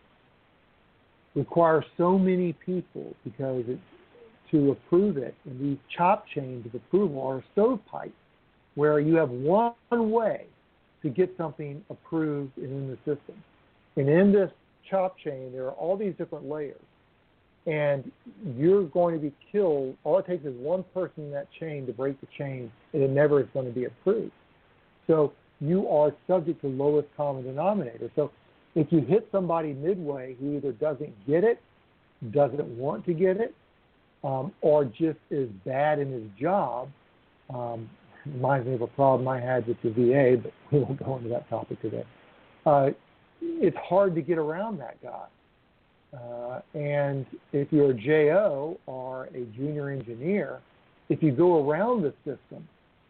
requires so many people, because it, to approve it, and these chop chains of approval are stovepipe, where you have one way to get something approved and in the system. And in this chop chain, there are all these different layers. And you're going to be killed. All it takes is one person in that chain to break the chain, and it never is going to be approved. So you are subject to lowest common denominator. So if you hit somebody midway who either doesn't get it, doesn't want to get it, um, or just is bad in his job, um, reminds me of a problem I had with the V A, but we won't go into that topic today. Uh, it's hard to get around that guy. Uh, and if you're a J O or a junior engineer, if you go around the system,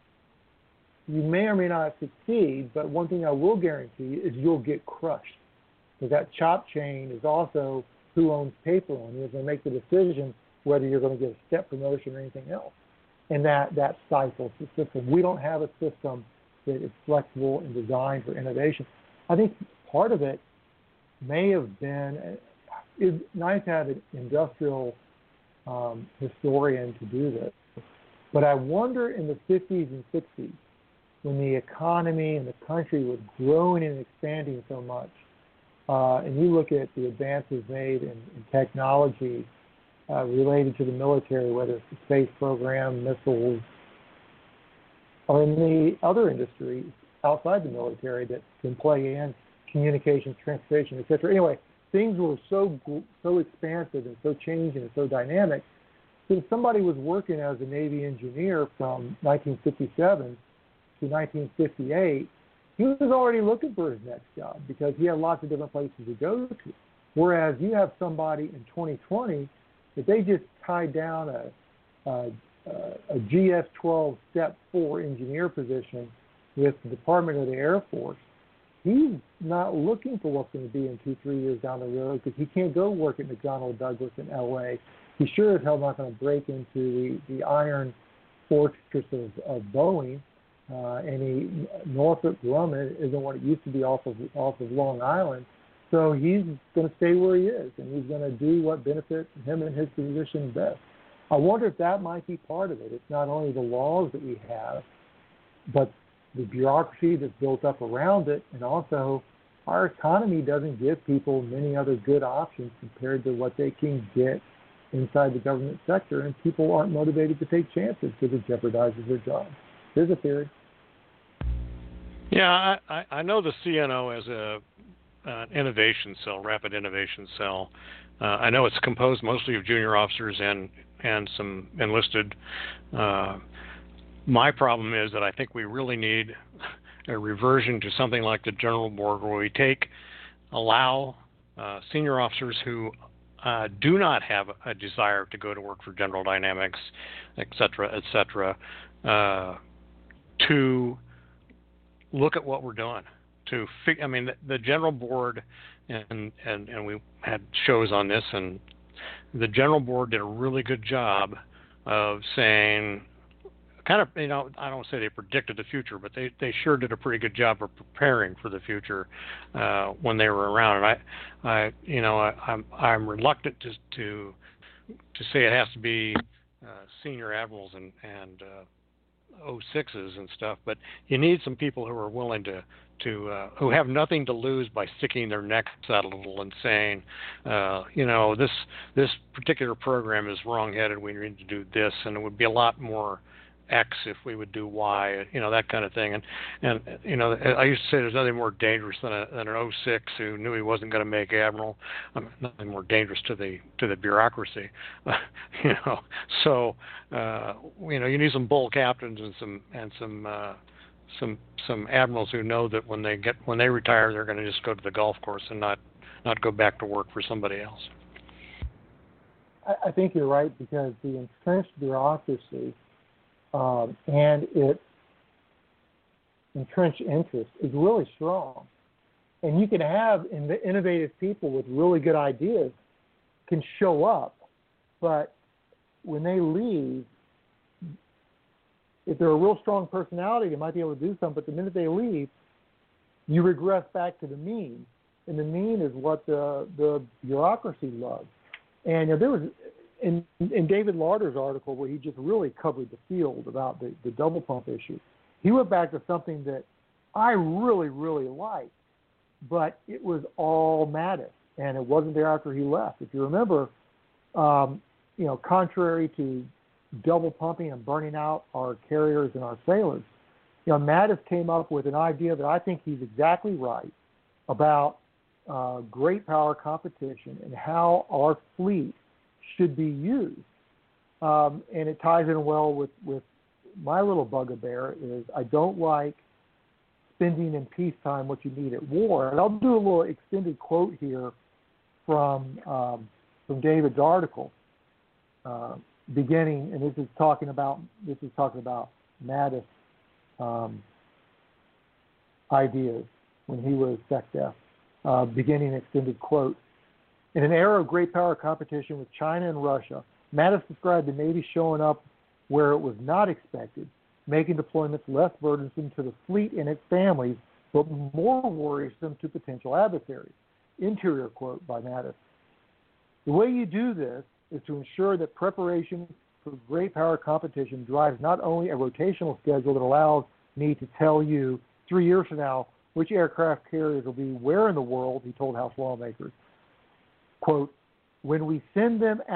you may or may not succeed, but one thing I will guarantee is you'll get crushed. Because that chop chain is also who owns paper on you, is going to make the decision whether you're going to get a step promotion or anything else. And that, that stifles the system. We don't have a system that is flexible and designed for innovation. I think part of it may have been, it's nice to have an industrial um, historian to do this, but I wonder in the fifties and sixties, when the economy and the country was growing and expanding so much, uh, and you look at the advances made in, in technology uh, related to the military, whether it's the space program, missiles, or in the other industries outside the military that can play in communications, transportation, et cetera. Anyway, things were so so expansive and so changing and so dynamic that if somebody was working as a Navy engineer from nineteen fifty-seven to nineteen fifty-eight, he was already looking for his next job because he had lots of different places to go to. Whereas you have somebody in twenty twenty, if they just tied down a, a, a G S twelve Step four engineer position with the Department of the Air Force, he's not looking for what's going to be in two, three years down the road because he can't go work at McDonnell Douglas in L A. He sure as hell not going to break into the, the iron fortress of, of Boeing. Uh, and he, Northrop Grumman isn't what it used to be off of off of Long Island. So he's going to stay where he is, and he's going to do what benefits him and his position best. I wonder if that might be part of it. It's not only the laws that we have, but the bureaucracy that's built up around it, and also our economy doesn't give people many other good options compared to what they can get inside the government sector, and people aren't motivated to take chances because it jeopardizes their jobs. There's a theory. Yeah, I, I know the C N O as a an innovation cell, rapid innovation cell. Uh, I know it's composed mostly of junior officers and and some enlisted. Uh, my problem is that I think we really need a reversion to something like the General Board, where we take, allow uh, senior officers who uh, do not have a desire to go to work for General Dynamics, et cetera, et cetera, uh, to look at what we're doing. To fig- I mean, the, the General Board, and, and, and we had shows on this, and the General Board did a really good job of saying, kind of, you know, I don't say they predicted the future, but they, they sure did a pretty good job of preparing for the future uh, when they were around. And I, I you know, I, I'm I'm reluctant to to to say it has to be uh, senior admirals and and uh, oh sixes and stuff, but you need some people who are willing to to uh, who have nothing to lose by sticking their necks out a little and saying, uh, you know, this this particular program is wrong-headed. We need to do this, and it would be a lot more X if we would do Y, you know, that kind of thing. And, and you know, I used to say there's nothing more dangerous than, a, than an oh six who knew he wasn't going to make admiral. I mean, nothing more dangerous to the to the bureaucracy, you know. So, uh, you know, you need some bull captains and some and some uh, some some admirals who know that when they get when they retire, they're going to just go to the golf course and not not go back to work for somebody else. I, I think you're right, because the entrenched bureaucracy Um, and its entrenched interest is really strong. And you can have in the innovative people with really good ideas can show up, but when they leave, if they're a real strong personality, they might be able to do something, but the minute they leave, you regress back to the mean. And the mean is what the, the bureaucracy loves. And you know, there was... In, in David Lauder's article, where he just really covered the field about the, the double pump issue, he went back to something that I really, really liked, but it was all Mattis, and it wasn't there after he left. If you remember, um, you know, contrary to double pumping and burning out our carriers and our sailors, you know, Mattis came up with an idea that I think he's exactly right about uh, great power competition and how our fleet should be used. Um, and it ties in well with, with my little bugaboo is I don't like spending in peacetime what you need at war. And I'll do a little extended quote here from um, from David's article, uh, beginning, and this is talking about this is talking about Mattis' um, ideas when he was SecDef. Uh, beginning extended quote. In an era of great power competition with China and Russia, Mattis described the Navy showing up where it was not expected, making deployments less burdensome to the fleet and its families, but more worrisome to potential adversaries. Interior quote by Mattis. The way you do this is to ensure that preparation for great power competition drives not only a rotational schedule that allows me to tell you three years from now which aircraft carriers will be where in the world, he told House lawmakers. Quote, when we send them out,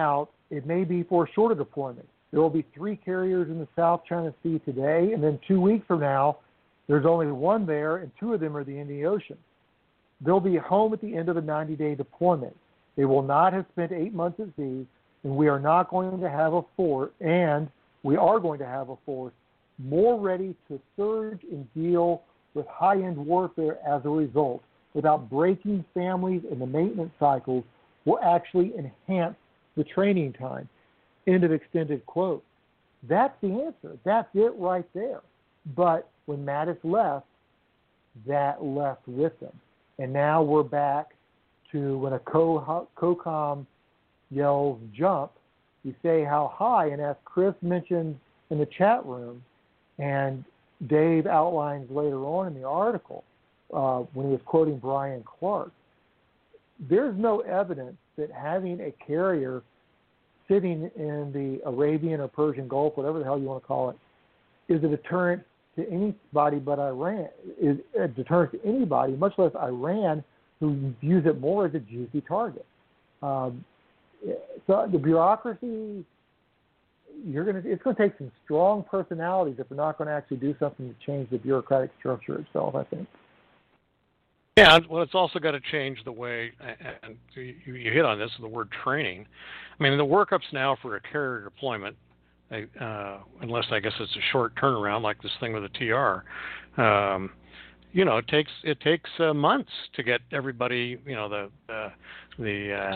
it may be for a shorter deployment. There will be three carriers in the South China Sea today, and then two weeks from now, there's only one there, and two of them are the Indian Ocean. They'll be home at the end of the ninety-day deployment. They will not have spent eight months at sea, and we are not going to have a force, and we are going to have a force more ready to surge and deal with high-end warfare as a result, without breaking families, and the maintenance cycles will actually enhance the training time. End of extended quote. That's the answer. That's it right there. But when Mattis left, that left with them. And now we're back to when a co- COCOM yells jump, you say how high, and as Chris mentioned in the chat room, and Dave outlines later on in the article, uh, when he was quoting Brian Clark, there's no evidence that having a carrier sitting in the Arabian or Persian Gulf, whatever the hell you want to call it, is a deterrent to anybody but Iran, is a deterrent to anybody, much less Iran, who views it more as a juicy target. Um, so the bureaucracy, you're gonna, it's going to take some strong personalities if we're not going to actually do something to change the bureaucratic structure itself, I think. Yeah, well, it's also got to change the way, and you, you hit on this, the word training. I mean, the workups now for a carrier deployment, uh, unless I guess it's a short turnaround like this thing with the T R, um, you know, it takes it takes uh, months to get everybody, you know, the uh, the uh,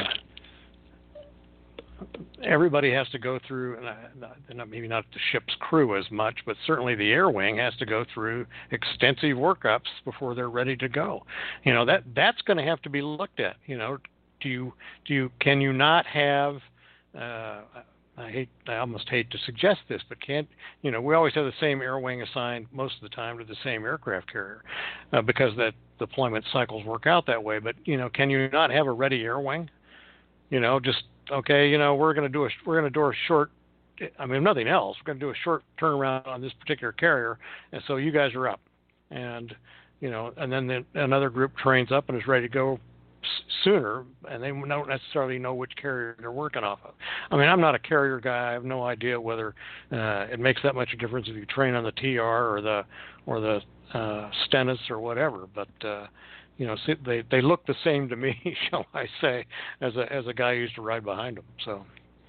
everybody has to go through, and uh, maybe not the ship's crew as much, but certainly the air wing has to go through extensive workups before they're ready to go. You know, that that's going to have to be looked at. You know, do you do you can you not have? Uh, I hate I almost hate to suggest this, but can't you know? We always have the same air wing assigned most of the time to the same aircraft carrier uh, because that deployment cycles work out that way. But you know, can you not have a ready air wing? You know, just okay, you know, we're going to do a we're going to do a short. I mean, nothing else. We're going to do a short turnaround on this particular carrier, and so you guys are up, and you know, and then the, another group trains up and is ready to go s- sooner, and they don't necessarily know which carrier they're working off of. I mean, I'm not a carrier guy. I have no idea whether uh, it makes that much a difference if you train on the T R or the or the uh, Stennis or whatever, but. Uh, You know, they they look the same to me, shall I say, as a as a guy who used to ride behind them. So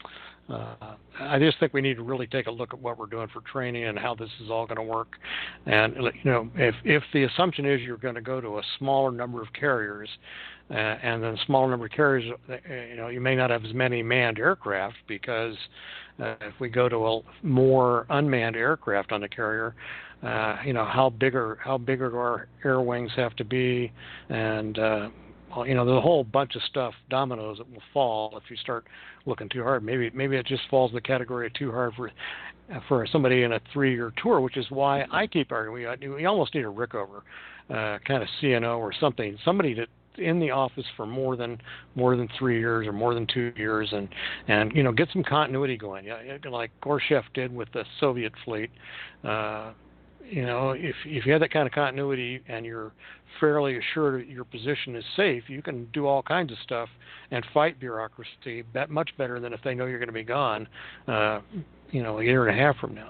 uh, I just think we need to really take a look at what we're doing for training and how this is all going to work. And you know, if if the assumption is you're going to go to a smaller number of carriers, uh, and then a smaller number of carriers, you know, you may not have as many manned aircraft because uh, if we go to a more unmanned aircraft on the carrier. Uh, you know, how bigger how bigger our air wings have to be, and uh, well, you know, there's a whole bunch of stuff, dominoes that will fall if you start looking too hard. Maybe maybe it just falls in the category of too hard for for somebody in a three-year tour, which is why I keep arguing we we almost need a Rickover, uh, kind of C N O or something, somebody that in the office for more than more than three years or more than two years, and and you know, get some continuity going. Yeah, like Gorshchev did with the Soviet fleet. Uh, You know, if if you have that kind of continuity and you're fairly assured that your position is safe, you can do all kinds of stuff and fight bureaucracy that much better than if they know you're going to be gone, uh, you know, a year and a half from now.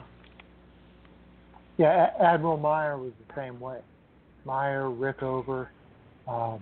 Yeah, Admiral Meyer was the same way. Meyer, Rickover, um,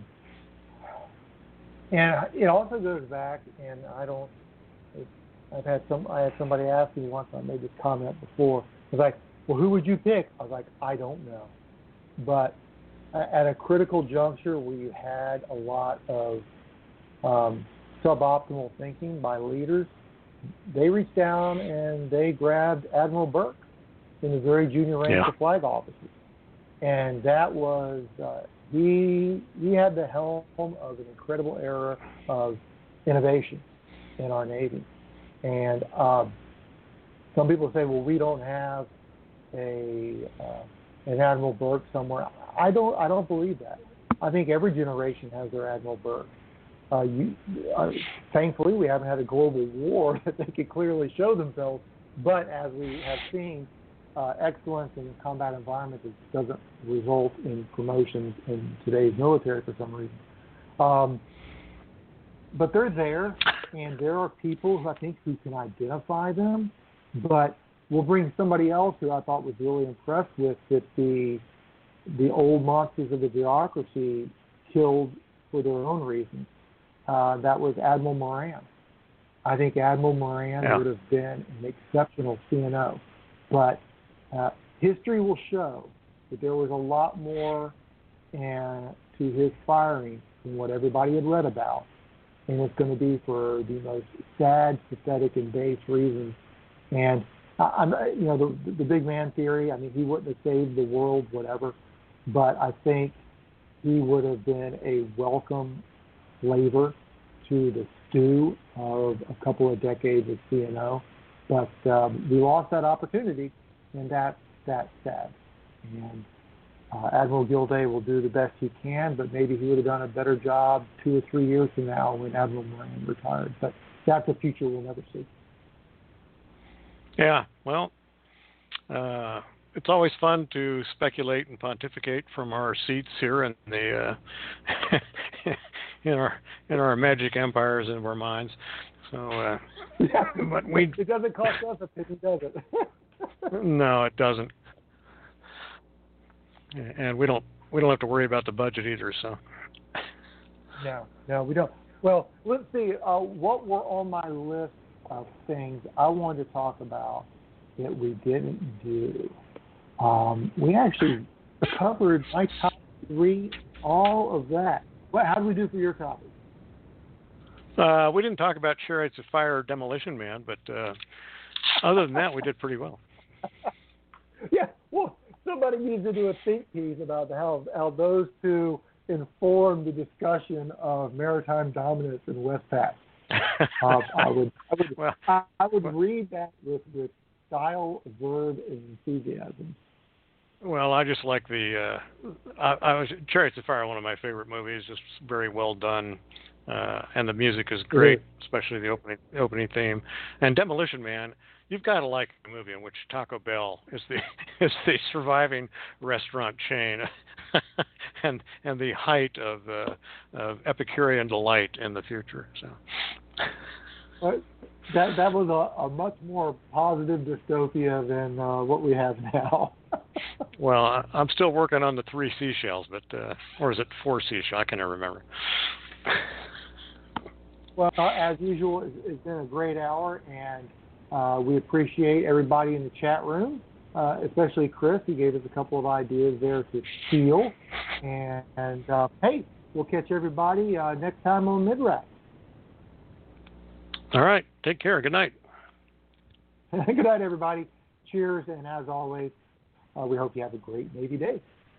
and it also goes back. And I don't. I've had some. I had somebody ask me once. I made this comment before. It was like, well, who would you pick? I was like, I don't know. But at a critical juncture where you had a lot of um, suboptimal thinking by leaders, they reached down and they grabbed Admiral Burke in the very junior ranks yeah. of flag officers. And that was, uh, he, he had the helm of an incredible era of innovation in our Navy. And um, some people say, well, we don't have a uh, an Admiral Burke somewhere. I don't I don't believe that. I think every generation has their Admiral Burke. Uh, you, uh, thankfully, we haven't had a global war that they could clearly show themselves. But as we have seen, uh, excellence in combat environments doesn't result in promotions in today's military for some reason. Um, but they're there, and there are people who I think who can identify them. But we'll bring somebody else who I thought was really impressed with that the the old monsters of the bureaucracy killed for their own reasons. Uh, that was Admiral Moran. I think Admiral Moran yeah. would have been an exceptional C N O. But uh, history will show that there was a lot more and to his firing than what everybody had read about. And it's going to be for the most sad, pathetic, and base reasons. And, I, I'm, you know, the, the big man theory, I mean, he wouldn't have saved the world, whatever. But I think he would have been a welcome flavor to the stew of a couple of decades of C N O. But um, we lost that opportunity, and that, that's sad. And uh, Admiral Gilday will do the best he can, but maybe he would have done a better job two or three years from now when Admiral Moran retired. But that's a future we'll never see. Yeah, well, uh, it's always fun to speculate and pontificate from our seats here in the uh, in our in our magic empires and our minds. So, uh, yeah, but we it doesn't cost us a penny, does it? No, it doesn't. And we don't we don't have to worry about the budget either. So. No, no, we don't. Well, let's see. Uh, what were on my list of things I wanted to talk about that we didn't do? Um, we actually covered my top three, all of that. Well, how did we do for your topic? Uh, we didn't talk about Chariots of Fire or Demolition Man, but uh, other than that, we did pretty well. Yeah, well, somebody needs to do a think piece about how how those two inform the discussion of maritime dominance in Westpac. uh, I would, I would, well, I, I would well, read that with, with style, verb, and enthusiasm. Well, I just like the. Uh, I, I was Chariots of Fire, one of my favorite movies. Just very well done, uh, and the music is great, especially the opening the opening theme. And Demolition Man, you've got to like a movie in which Taco Bell is the is the surviving restaurant chain, and and the height of uh, of Epicurean delight in the future. So. But that that was a, a much more positive dystopia than uh, what we have now. Well, I, I'm still working on the three seashells, but uh, or is it four seashells? I can't remember. Well, as usual, it's, it's been a great hour, and uh, we appreciate everybody in the chat room, uh, especially Chris. He gave us a couple of ideas there to steal. And, and uh, hey, we'll catch everybody uh, next time on Mid-Rack. All right. Take care. Good night. Good night, everybody. Cheers, and as always, uh, we hope you have a great Navy day.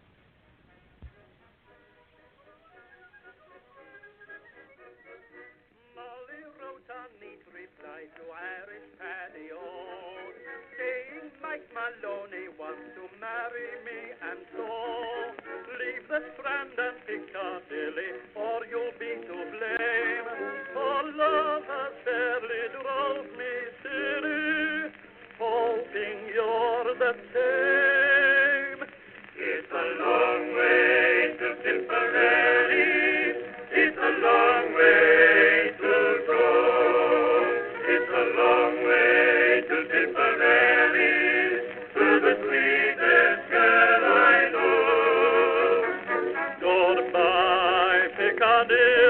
Molly wrote a neat reply to Irish Paddy O, saying Mike Maloney wants to marry me, and so leave the Strand and Piccadilly, or you'll be to blame. For love has fairly drove me silly, hoping you're the same. It's a long way to Tipperary, it's a long way to go. It's a long way to Tipperary, to the sweetest girl I know. Goodbye, Piccadilly.